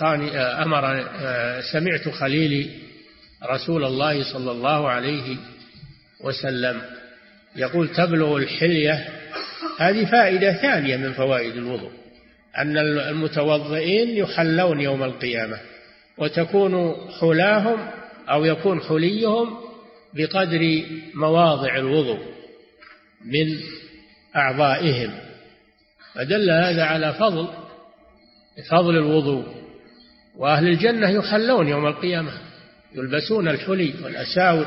سمعت خليلي رسول الله صلى الله عليه وسلم يقول: تبلغ الحلية. هذه فائدة ثانية من فوائد الوضوء، أن المتوضئين يحلون يوم القيامة، وتكون حلاهم أو يكون حليهم بقدر مواضع الوضوء من أعضائهم، فدل هذا على فضل الوضوء. وأهل الجنة يحلون يوم القيامة، يلبسون الحلي والأساور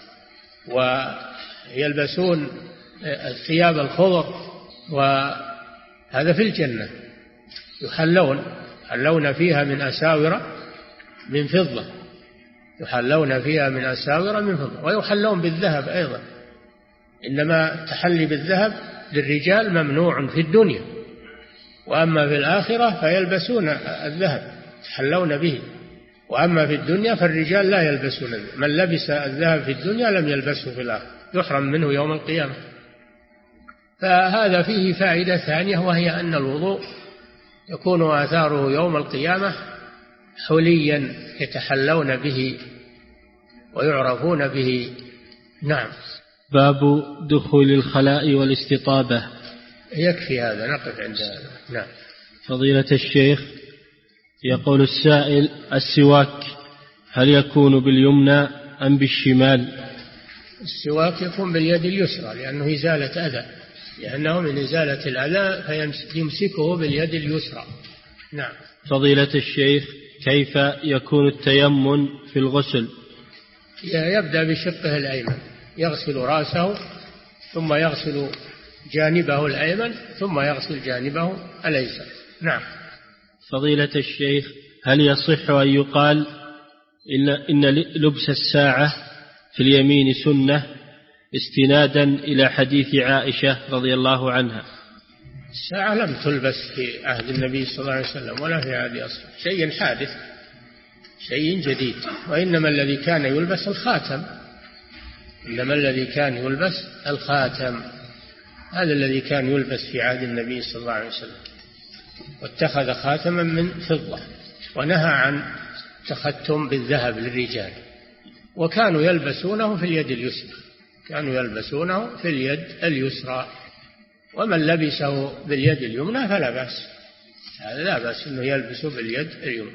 ويلبسون الثياب الخضر، وهذا في الجنة يحلون فيها من أساور من فضة، يحلون فيها من أساور من فضة، ويحلون بالذهب أيضا. إنما التحلي بالذهب للرجال ممنوع في الدنيا، وأما في الآخرة فيلبسون الذهب يتحلون به، وأما في الدنيا فالرجال لا يلبسون الذهب. من لبس الذهب في الدنيا لم يلبسه في الآخرة، يحرم منه يوم القيامة. فهذا فيه فائدة ثانية، وهي أن الوضوء يكون آثاره يوم القيامة حليا يتحلون به ويعرفون به. نعم. باب دخول الخلاء والاستطابة. يكفي هذا، نقف عند هذا. نعم. فضيلة الشيخ، يقول السائل: السواك هل يكون باليمنى أم بالشمال؟ السواك يكون باليد اليسرى، لأنه إزالة أذى، لأنه من إزالة الأذى فيمسكه باليد اليسرى. نعم. فضيلة الشيخ، كيف يكون التيمم في الغسل؟ يبدأ بشقه الأيمن، يغسل رأسه ثم يغسل جانبه الأيمن ثم يغسل جانبه الأيسر. نعم. فضيلة الشيخ، هل يصح أن يقال إن لبس الساعة في اليمين سنة استنادا إلى حديث عائشة رضي الله عنها؟ الساعة لم تلبس في عهد النبي صلى الله عليه وسلم ولا في عهد أصله، شيء حادث، شيء جديد. وإنما الذي كان يلبس الخاتم، إنما الذي كان يلبس الخاتم، هذا الذي كان يلبس في عهد النبي صلى الله عليه وسلم، واتخذ خاتما من فضة، ونهى عن تختم بالذهب للرجال، وكانوا يلبسونه في اليد اليسرى، كانوا يلبسونه في اليد اليسرى. ومن لبسه باليد اليمنى فلا بأس، هذا لا بأس أنه يلبسه باليد اليمنى.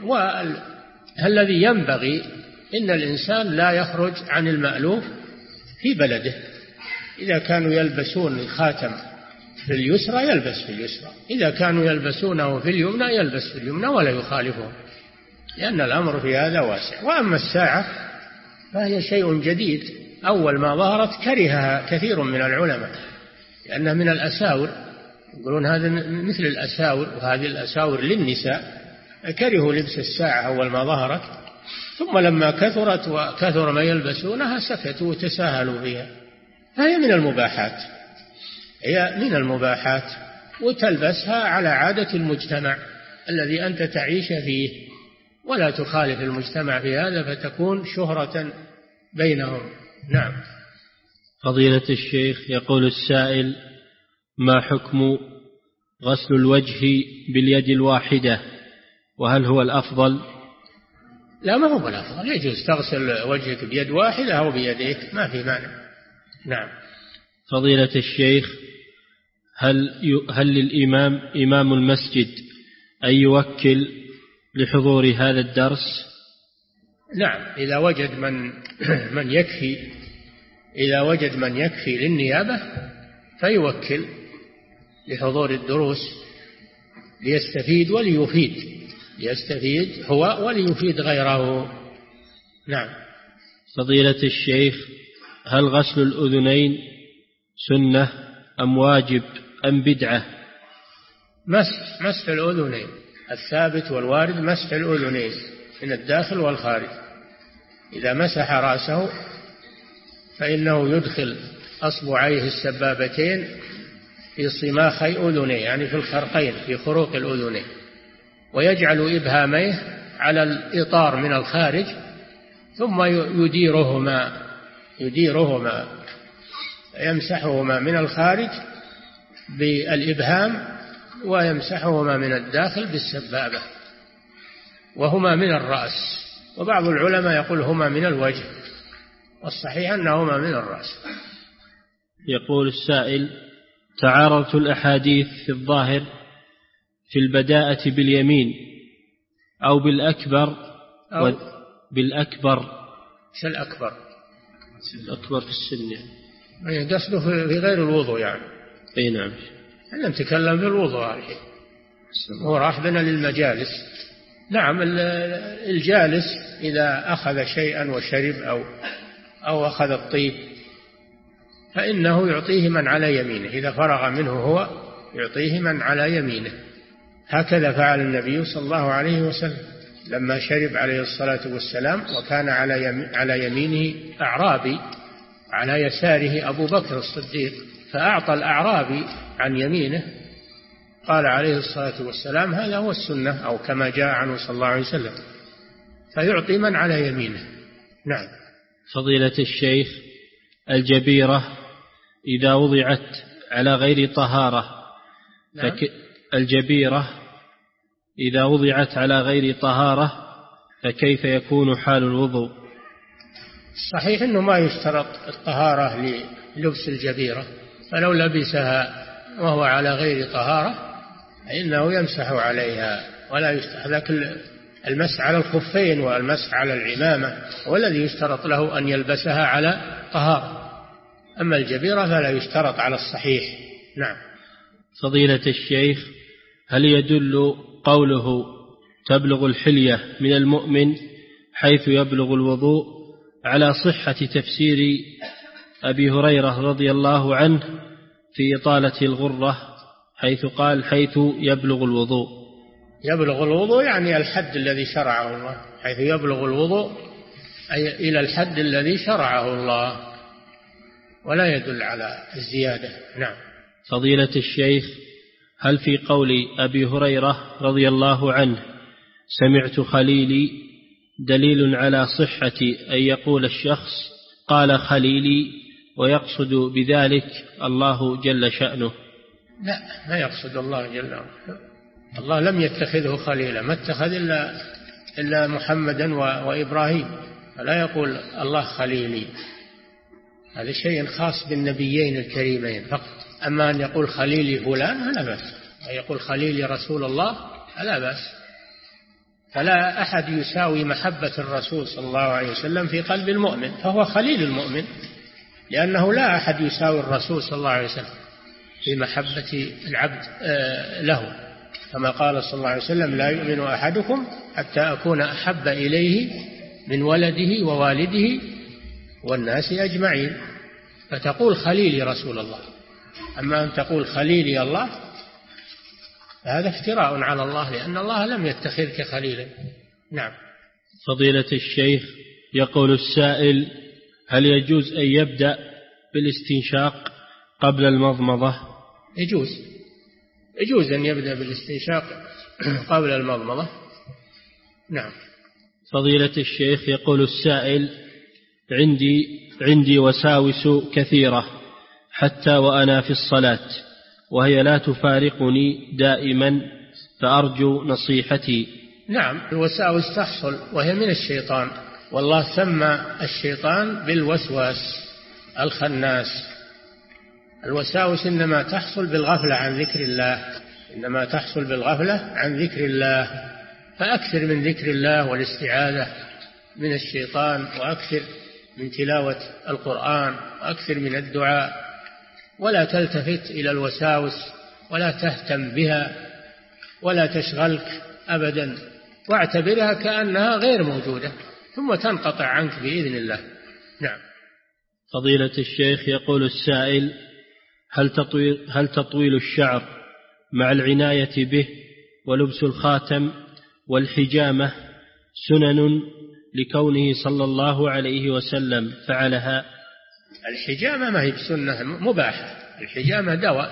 والذي ينبغي إن الإنسان لا يخرج عن المألوف في بلده. إذا كانوا يلبسون الخاتم في اليسرى يلبس في اليسرى، إذا كانوا يلبسونه في اليمنى يلبس في اليمنى ولا يخالفهم، لأن الأمر في هذا واسع. وأما الساعة فهي شيء جديد، أول ما ظهرت كرهها كثير من العلماء، لأنها من الأساور، يقولون هذا مثل الأساور، وهذه الأساور للنساء. كرهوا لبس الساعة أول ما ظهرت، ثم لما كثرت وكثر ما يلبسونها سكتوا وتساهلوا فيها، فهي من المباحات، هي من المباحات، وتلبسها على عادة المجتمع الذي أنت تعيش فيه، ولا تخالف المجتمع في هذا فتكون شهرة بينهم. نعم. فضيلة الشيخ، يقول السائل: ما حكم غسل الوجه باليد الواحدة، وهل هو الأفضل؟ لا، ما هو الأفضل، يجوز تغسل وجهك بيد واحدة أو بيديك، ما في مانع. نعم. فضيلة الشيخ، هل للإمام إمام المسجد أن يوكل لحضور هذا الدرس؟ نعم، إذا وجد من يكفي للنيابة فيوكل لحضور الدروس ليستفيد هو وليفيد غيره. نعم. فضيلة الشيخ، هل غسل الأذنين سنة أم واجب أم بدعة؟ مسح الأذنين، الثابت والوارد مسح الأذنين من الداخل والخارج. إذا مسح رأسه فإنه يدخل أصبعيه السبابتين في صماخي أذنيه، يعني في الخرقين، في خروق الأذنين، ويجعل إبهاميه على الإطار من الخارج، ثم يديرهما يمسحهما من الخارج بالإبهام، ويمسحهما من الداخل بالسبابة، وهما من الرأس. وبعض العلماء يقول هما من الوجه، والصحيح أنهما من الرأس. يقول السائل: تعارضت الأحاديث في الظاهر في البداءة باليمين أو بالأكبر بالأكبر. شو الأكبر؟ الأكبر في السن يعني قصده في غير الوضوء يعني. أي نعم. احنا نتكلم في الوضوء الحين، هو راح بنا للمجالس. نعم، الجالس إذا أخذ شيئا وشرب أو أخذ الطيب فإنه يعطيه من على يمينه، إذا فرغ منه هو يعطيه من على يمينه. هكذا فعل النبي صلى الله عليه وسلم لما شرب عليه الصلاة والسلام، وكان على يمينه أعرابي، على يساره أبو بكر الصديق، فأعطى الأعرابي عن يمينه. قال عليه الصلاة والسلام: هذا هو السنة، أو كما جاء عنه صلى الله عليه وسلم، فيعطي من على يمينه. نعم. فضيلة الشيخ، الجبيرة إذا وضعت على غير طهارة الجبيرة إذا وضعت على غير طهارة فكيف يكون حال الوضوء؟ صحيح أنه ما يشترط الطهارة للبس الجبيرة، فلو لبسها وهو على غير طهارة فإنه يمسح عليها، ولا يستحق المسح على الخفين والمسح على العمامة، والذي يشترط له أن يلبسها على طهارة. أما الجبيرة فلا يشترط على الصحيح. نعم. فضيلة الشيخ، هل يدل قوله تبلغ الحلية من المؤمن حيث يبلغ الوضوء على صحة تفسير أبي هريرة رضي الله عنه في إطالة الغرة، حيث قال حيث يبلغ الوضوء؟ يبلغ الوضوء يعني الحد الذي شرعه الله، حيث يبلغ الوضوء أي إلى الحد الذي شرعه الله، ولا يدل على الزيادة. نعم. فضيلة الشيخ، هل في قول أبي هريرة رضي الله عنه سمعت خليلي دليل على صحة أن يقول الشخص قال خليلي ويقصد بذلك الله جل شأنه؟ لا، ما يقصد الله جل شأنه. الله لم يتخذه خليلا، ما اتخذ إلا محمدا وإبراهيم، فلا يقول الله خليلي، هذا شيء خاص بالنبيين الكريمين فقط. أما أن يقول خليلي فلان فلا بأس، أن يقول خليلي رسول الله فلا بأس. فلا أحد يساوي محبة الرسول صلى الله عليه وسلم في قلب المؤمن، فهو خليل المؤمن، لأنه لا أحد يساوي الرسول صلى الله عليه وسلم في محبة العبد له، كما قال صلى الله عليه وسلم: لا يؤمن أحدكم حتى أكون أحب إليه من ولده ووالده والناس أجمعين. فتقول خليلي رسول الله، أما أن تقول خليلي الله فهذا افتراء على الله، لأن الله لم يتخذك خليلا. نعم. فضيلة الشيخ، يقول السائل: هل يجوز أن يبدأ بالاستنشاق قبل المضمضة؟ يجوز أن يبدأ بالاستنشاق قبل المضمضة. نعم. فضيلة الشيخ، يقول السائل: عندي وساوس كثيرة حتى وأنا في الصلاة، وهي لا تفارقني دائما، فأرجو نصيحتي. نعم، الوساوس تحصل وهي من الشيطان، والله سمى الشيطان بالوسواس الخناس. الوساوس إنما تحصل بالغفلة عن ذكر الله، فأكثر من ذكر الله والاستعاذة من الشيطان، وأكثر من تلاوة القرآن، وأكثر من الدعاء، ولا تلتفت إلى الوساوس ولا تهتم بها ولا تشغلك أبدا، واعتبرها كأنها غير موجودة، ثم تنقطع عنك بإذن الله. نعم. فضيلة الشيخ، يقول السائل: هل تطويل الشعر مع العناية به ولبس الخاتم والحجامة سنن لكونه صلى الله عليه وسلم فعلها؟ الحجامة ما هي بسنة، مباحة. الحجامة دواء،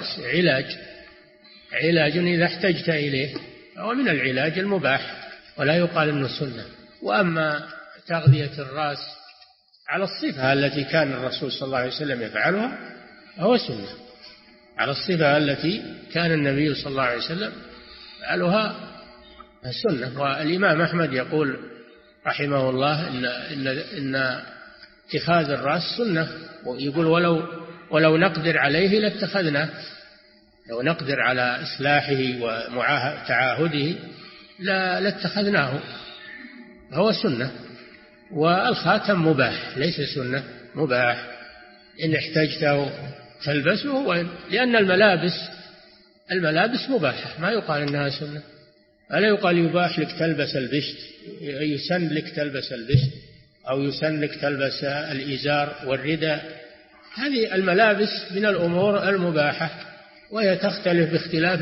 علاج إذا احتجت إليه، هو من العلاج المباح ولا يقال إنه سنة. وأما تغذية الرأس على الصفة التي كان الرسول صلى الله عليه وسلم يفعلها هو سنة، على الصفة التي كان النبي صلى الله عليه وسلم يفعلها سنة. والإمام أحمد يقول رحمه الله إن اتخاذ الرأس سنة، ويقول ولو نقدر عليه لاتخذناه، لو نقدر على إصلاحه وتعاهده لاتخذناه، هو سنة. والخاتم مباح ليس سنة، مباح إن احتجته تلبسه، لأن الملابس مباحة، ما يقال إنها سنة. ألا يقال يباح لك تلبس البشت، يسن لك تلبس البشت، أو يسن لك تلبس الإزار والرداء. هذه الملابس من الأمور المباحة، وهي تختلف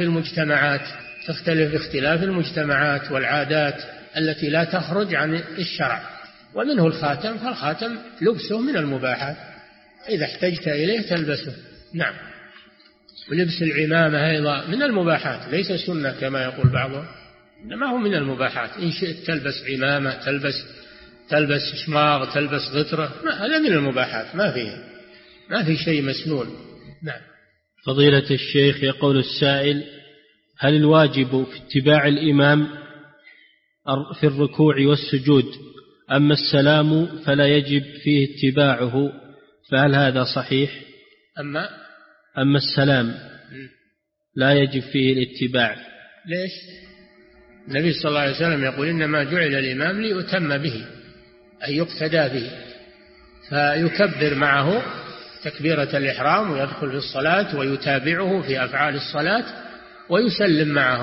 باختلاف المجتمعات والعادات التي لا تخرج عن الشرع. ومنه الخاتم، فالخاتم لبسه من المباحات، إذا احتجت إليه تلبسه. نعم. ولبس العمامة أيضا من المباحات، ليس سنة كما يقول بعضهم، إنما هو من المباحات. إن شئت تلبس عمامة، تلبس شماغ، تلبس غترة، هذا من المباحات، ما في شيء مسنون. نعم. فضيلة الشيخ، يقول السائل: هل الواجب في اتباع الإمام في الركوع والسجود، أما السلام فلا يجب فيه اتباعه، فهل هذا صحيح؟ أما السلام لا يجب فيه الاتباع. ليش؟ النبي صلى الله عليه وسلم يقول إنما جعل الإمام ليؤتم به، أي يقتدى به، فيكبر معه تكبيرة الإحرام ويدخل في الصلاة ويتابعه في أفعال الصلاة ويسلم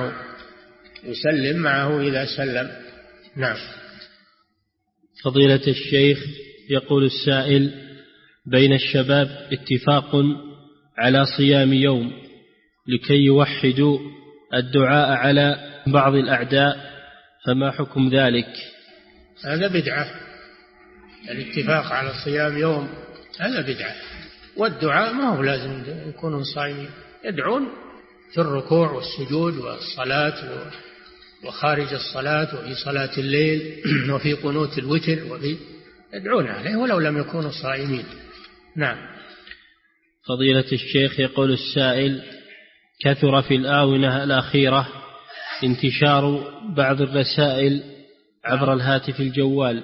معه إذا سلم. نعم. فضيلة الشيخ، يقول السائل: بين الشباب اتفاق على صيام يوم لكي يوحدوا الدعاء على بعض الأعداء، فما حكم ذلك؟ هذا بدعة. الاتفاق على صيام يوم هذا بدعة، والدعاء ما هو لازم يكونوا صائمين، يدعون في الركوع والسجود والصلاة وخارج الصلاة وفي صلاة الليل وفي قنوت الوتر يدعون عليه ولو لم يكونوا صائمين. نعم. فضيلة الشيخ، يقول السائل: كثر في الآونة الأخيرة انتشار بعض الرسائل عبر الهاتف الجوال،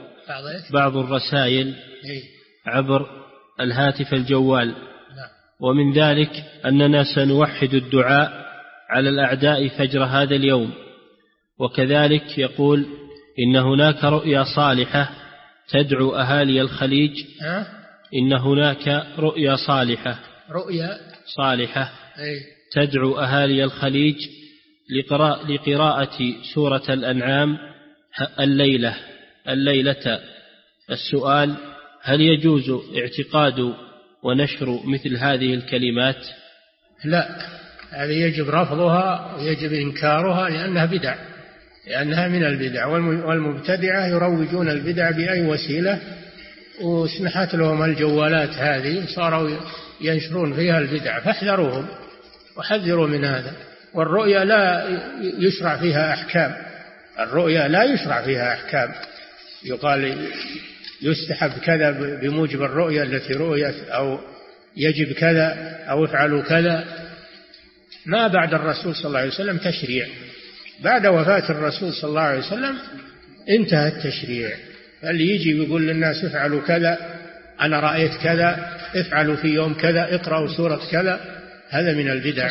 عبر الهاتف الجوال، ومن ذلك أننا سنوحد الدعاء على الأعداء فجر هذا اليوم، وكذلك يقول إن هناك رؤيا صالحة تدعو أهالي الخليج، إن هناك رؤيا صالحة تدعو أهالي الخليج لقراءة سورة الأنعام الليلة. السؤال: هل يجوز اعتقاد ونشر مثل هذه الكلمات؟ لا، هذه يجب رفضها ويجب إنكارها، لأنها بدع، لأنها من البدع، والمبتدعة يروجون البدع بأي وسيلة، وسمحت لهم الجوالات هذه صاروا ينشرون فيها البدع، فاحذروهم وحذروا من هذا. والرؤيا لا يشرع فيها أحكام، الرؤيا لا يشرع فيها أحكام يقال يستحب كذا بموجب الرؤيا التي رؤيت، أو يجب كذا، أو افعلوا كذا. ما بعد الرسول صلى الله عليه وسلم تشريع، بعد وفاة الرسول صلى الله عليه وسلم انتهى التشريع. اللي يجي ويقول للناس افعلوا كذا، أنا رأيت كذا، افعلوا في يوم كذا، اقرأوا سورة كذا، هذا من البدع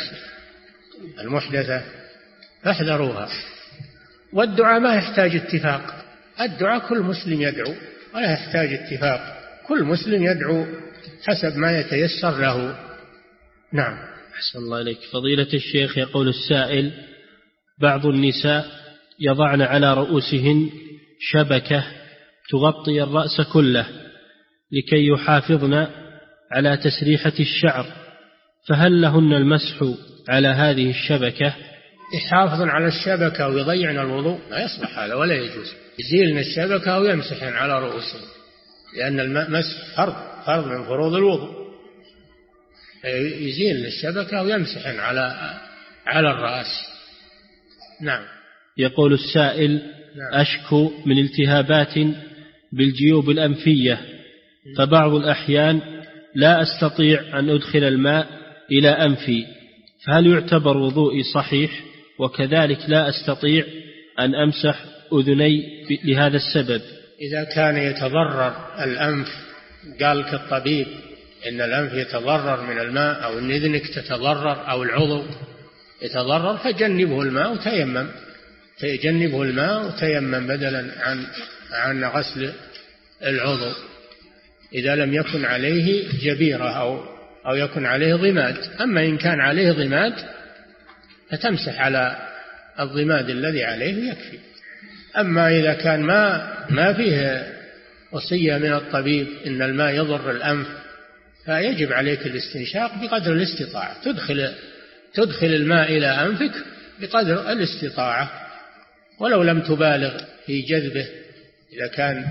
المحدثة فاحذروها. والدعاء ما يحتاج اتفاق، الدعاء كل مسلم يدعو ولا يحتاج اتفاق، كل مسلم يدعو حسب ما يتيسر له. نعم. أحسن الله إليك. فضيلة الشيخ، يقول السائل: بعض النساء يضعن على رؤوسهن شبكة تغطي الرأس كله لكي يحافظن على تسريحة الشعر، فهل لهن المسح على هذه الشبكة؟ يحافظن على الشبكة ويضيعن الوضوء؟ لا يصلح هذا ولا يجوز. يزيلن الشبكة ويمسحن على رؤوسهن، لأن المسح فرض من فروض الوضوء. يزيلن الشبكة ويمسحن على الرأس. نعم. يقول السائل: نعم. أشكو من التهابات بالجيوب الأنفية، فبعض الأحيان لا أستطيع أن أدخل الماء إلى أنفي، فهل يعتبر وضوئي صحيح؟ وكذلك لا أستطيع أن أمسح أذني لهذا السبب. إذا كان يتضرر الأنف، قال لك الطبيب إن الأنف يتضرر من الماء، أو إن أذنك تتضرر، أو العضو يتضرر، فجنبه الماء وتيمم، جنبه الماء وتيمم بدلا عن غسل العضو، إذا لم يكن عليه جبيرة أو يكن عليه ضماد. أما إن كان عليه ضماد فتمسح على الضماد الذي عليه يكفي. أما إذا كان ما فيه وصية من الطبيب إن الماء يضر الأنف، فيجب عليك الاستنشاق بقدر الاستطاعة، تدخل الماء إلى أنفك بقدر الاستطاعة، ولو لم تبالغ في جذبه. إذا كان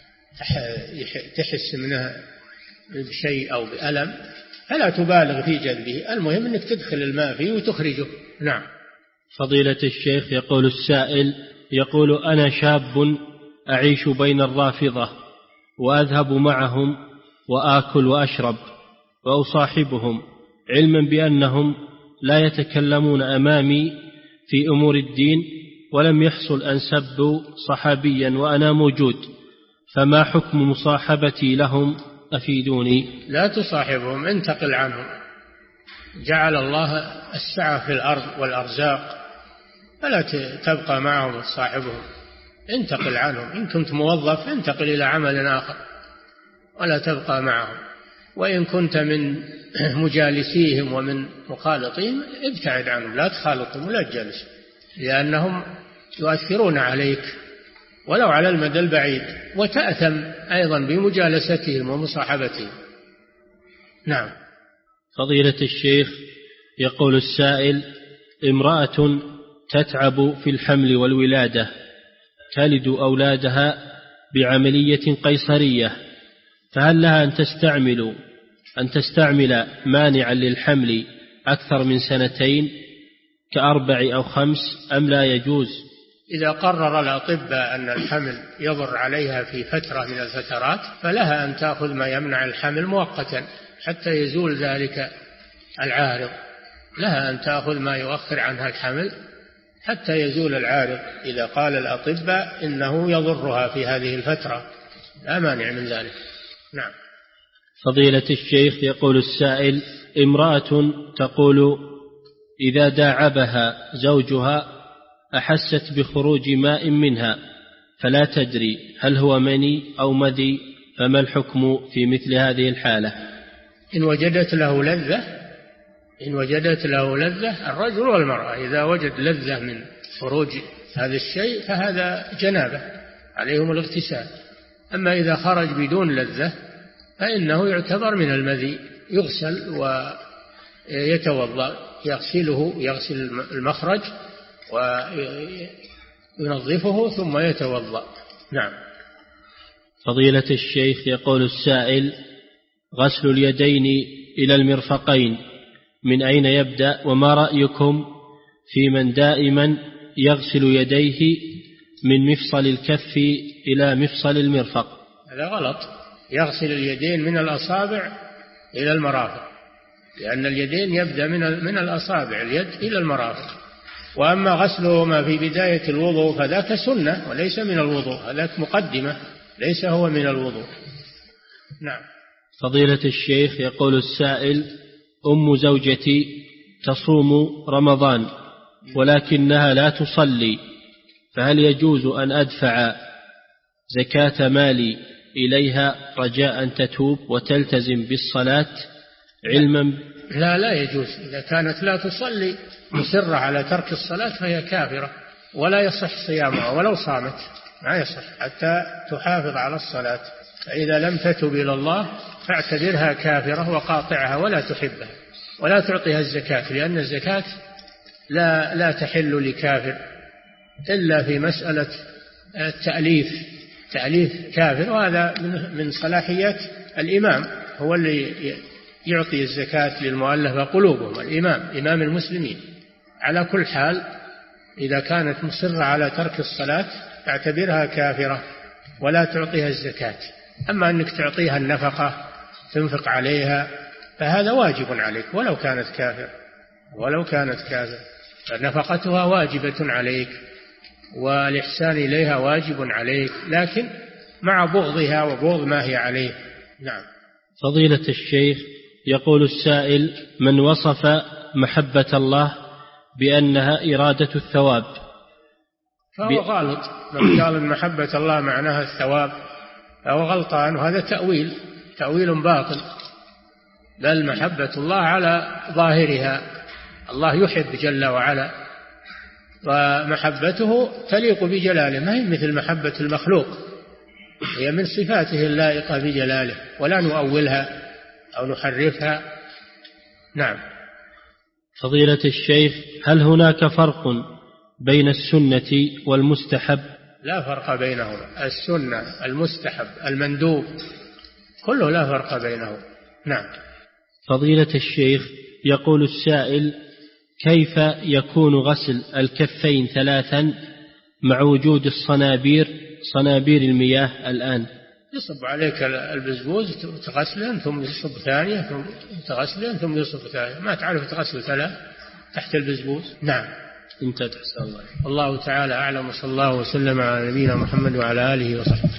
تحس منه بشيء أو بألم فلا تبالغ في جذبه، المهم أنك تدخل الماء فيه وتخرجه. نعم. فضيلة الشيخ، يقول السائل: يقول: أنا شاب أعيش بين الرافضة، وأذهب معهم وآكل وأشرب وأصاحبهم، علما بأنهم لا يتكلمون أمامي في أمور الدين، ولم يحصل أن سبوا صحابيا وأنا موجود، فما حكم مصاحبتي لهم؟ أفيدوني. لا تصاحبهم، انتقل عنهم. جعل الله السعة في الأرض والأرزاق، فلا تبقى معهم وتصاحبهم، انتقل عنهم. إن كنت موظف انتقل إلى عمل آخر ولا تبقى معهم. وإن كنت من مجالسيهم ومن مخالطين ابتعد عنهم، لا تخالطهم ولا تجالسهم، لأنهم يؤثرون عليك ولو على المدى البعيد، وتأثم أيضا بمجالستهم ومصاحبتهم. نعم. فضيلة الشيخ، يقول السائل: امرأة تتعب في الحمل والولادة، تلد أولادها بعملية قيصرية، فهل لها أن تستعمل مانعا للحمل أكثر من 2 ك4 أو 5 أم لا يجوز؟ إذا قرر الأطباء أن الحمل يضر عليها في فترة من الفترات فلها أن تأخذ ما يمنع الحمل مؤقتا حتى يزول ذلك العارض، لها أن تأخذ ما يؤخر عنها الحمل حتى يزول العارض إذا قال الأطباء إنه يضرها في هذه الفترة، لا مانع من ذلك. نعم. فضيلة الشيخ، يقول السائل: امرأة تقول إذا داعبها زوجها أحست بخروج ماء منها فلا تدري هل هو مني أو مذي، فما الحكم في مثل هذه الحالة؟ إن وجدت له لذة الرجل والمرأة إذا وجد لذة من خروج هذا الشيء فهذا جنابة، عليهم الاغتسال. أما إذا خرج بدون لذة فإنه يعتبر من المذي، يغسل ويتوضأ، يغسل المخرج وينظفه ثم يتوضأ. نعم. فضيلة الشيخ، يقول السائل: غسل اليدين إلى المرفقين من أين يبدأ؟ وما رأيكم في من دائما يغسل يديه من مفصل الكف إلى مفصل المرفق؟ هذا غلط، يغسل اليدين من الأصابع إلى المرافق، لأن اليدين يبدأ من الأصابع اليد إلى المرافق. وأما غسلهما في بداية الوضوء فذاك سنة وليس من الوضوء، هذاك مقدمة ليس هو من الوضوء. نعم. فضيلة الشيخ، يقول السائل: أم زوجتي تصوم رمضان ولكنها لا تصلي، فهل يجوز أن أدفع زكاة مالي إليها رجاء أن تتوب وتلتزم بالصلاة علما؟ لا يجوز. إذا كانت لا تصلي مصرة على ترك الصلاة فهي كافرة ولا يصح صيامها ولو صامت، ما يصح حتى تحافظ على الصلاة. فإذا لم تتب إلى الله فاعتبرها كافرة وقاطعها ولا تحبها ولا تعطيها الزكاة، لأن الزكاة لا تحل لكافر إلا في مسألة تأليف كافر، وهذا من صلاحيات الإمام، هو اللي يعطي الزكاة للمؤلفة قلوبهم، إمام المسلمين. على كل حال إذا كانت مصرة على ترك الصلاة تعتبرها كافرة ولا تعطيها الزكاة. أما أنك تعطيها النفقة تنفق عليها فهذا واجب عليك ولو كانت كافرة فنفقتها واجبة عليك والإحسان إليها واجب عليك، لكن مع بغضها وبغض ما هي عليه. نعم. فضيلة الشيخ، يقول السائل: من وصف محبة الله بأنها إرادة الثواب فهو غالط. من قال أن محبة الله معناها الثواب فهو غلطان، وهذا تأويل باطل. بل محبة الله على ظاهرها، الله يحب جل وعلا ومحبته تليق بجلاله، ما هي مثل محبة المخلوق، هي من صفاته اللائقة بجلاله ولا نؤولها أو نحرفها. نعم. فضيلة الشيخ، هل هناك فرق بين السنة والمستحب؟ لا فرق بينهما، السنة المستحب المندوب كله لا فرق بينهما. نعم. فضيلة الشيخ، يقول السائل: كيف يكون غسل الكفين 3 مع وجود صنابير المياه الآن؟ يصب عليك البزبوز تغسلين ثم يصب ثانية ثم تغسلين ثم يصب ثانية، ما تعرف تغسل 3 تحت البزبوز. نعم. انت تحسن الله. الله تعالى أعلم، وصلى الله وسلم على نبينا محمد وعلى آله وصحبه.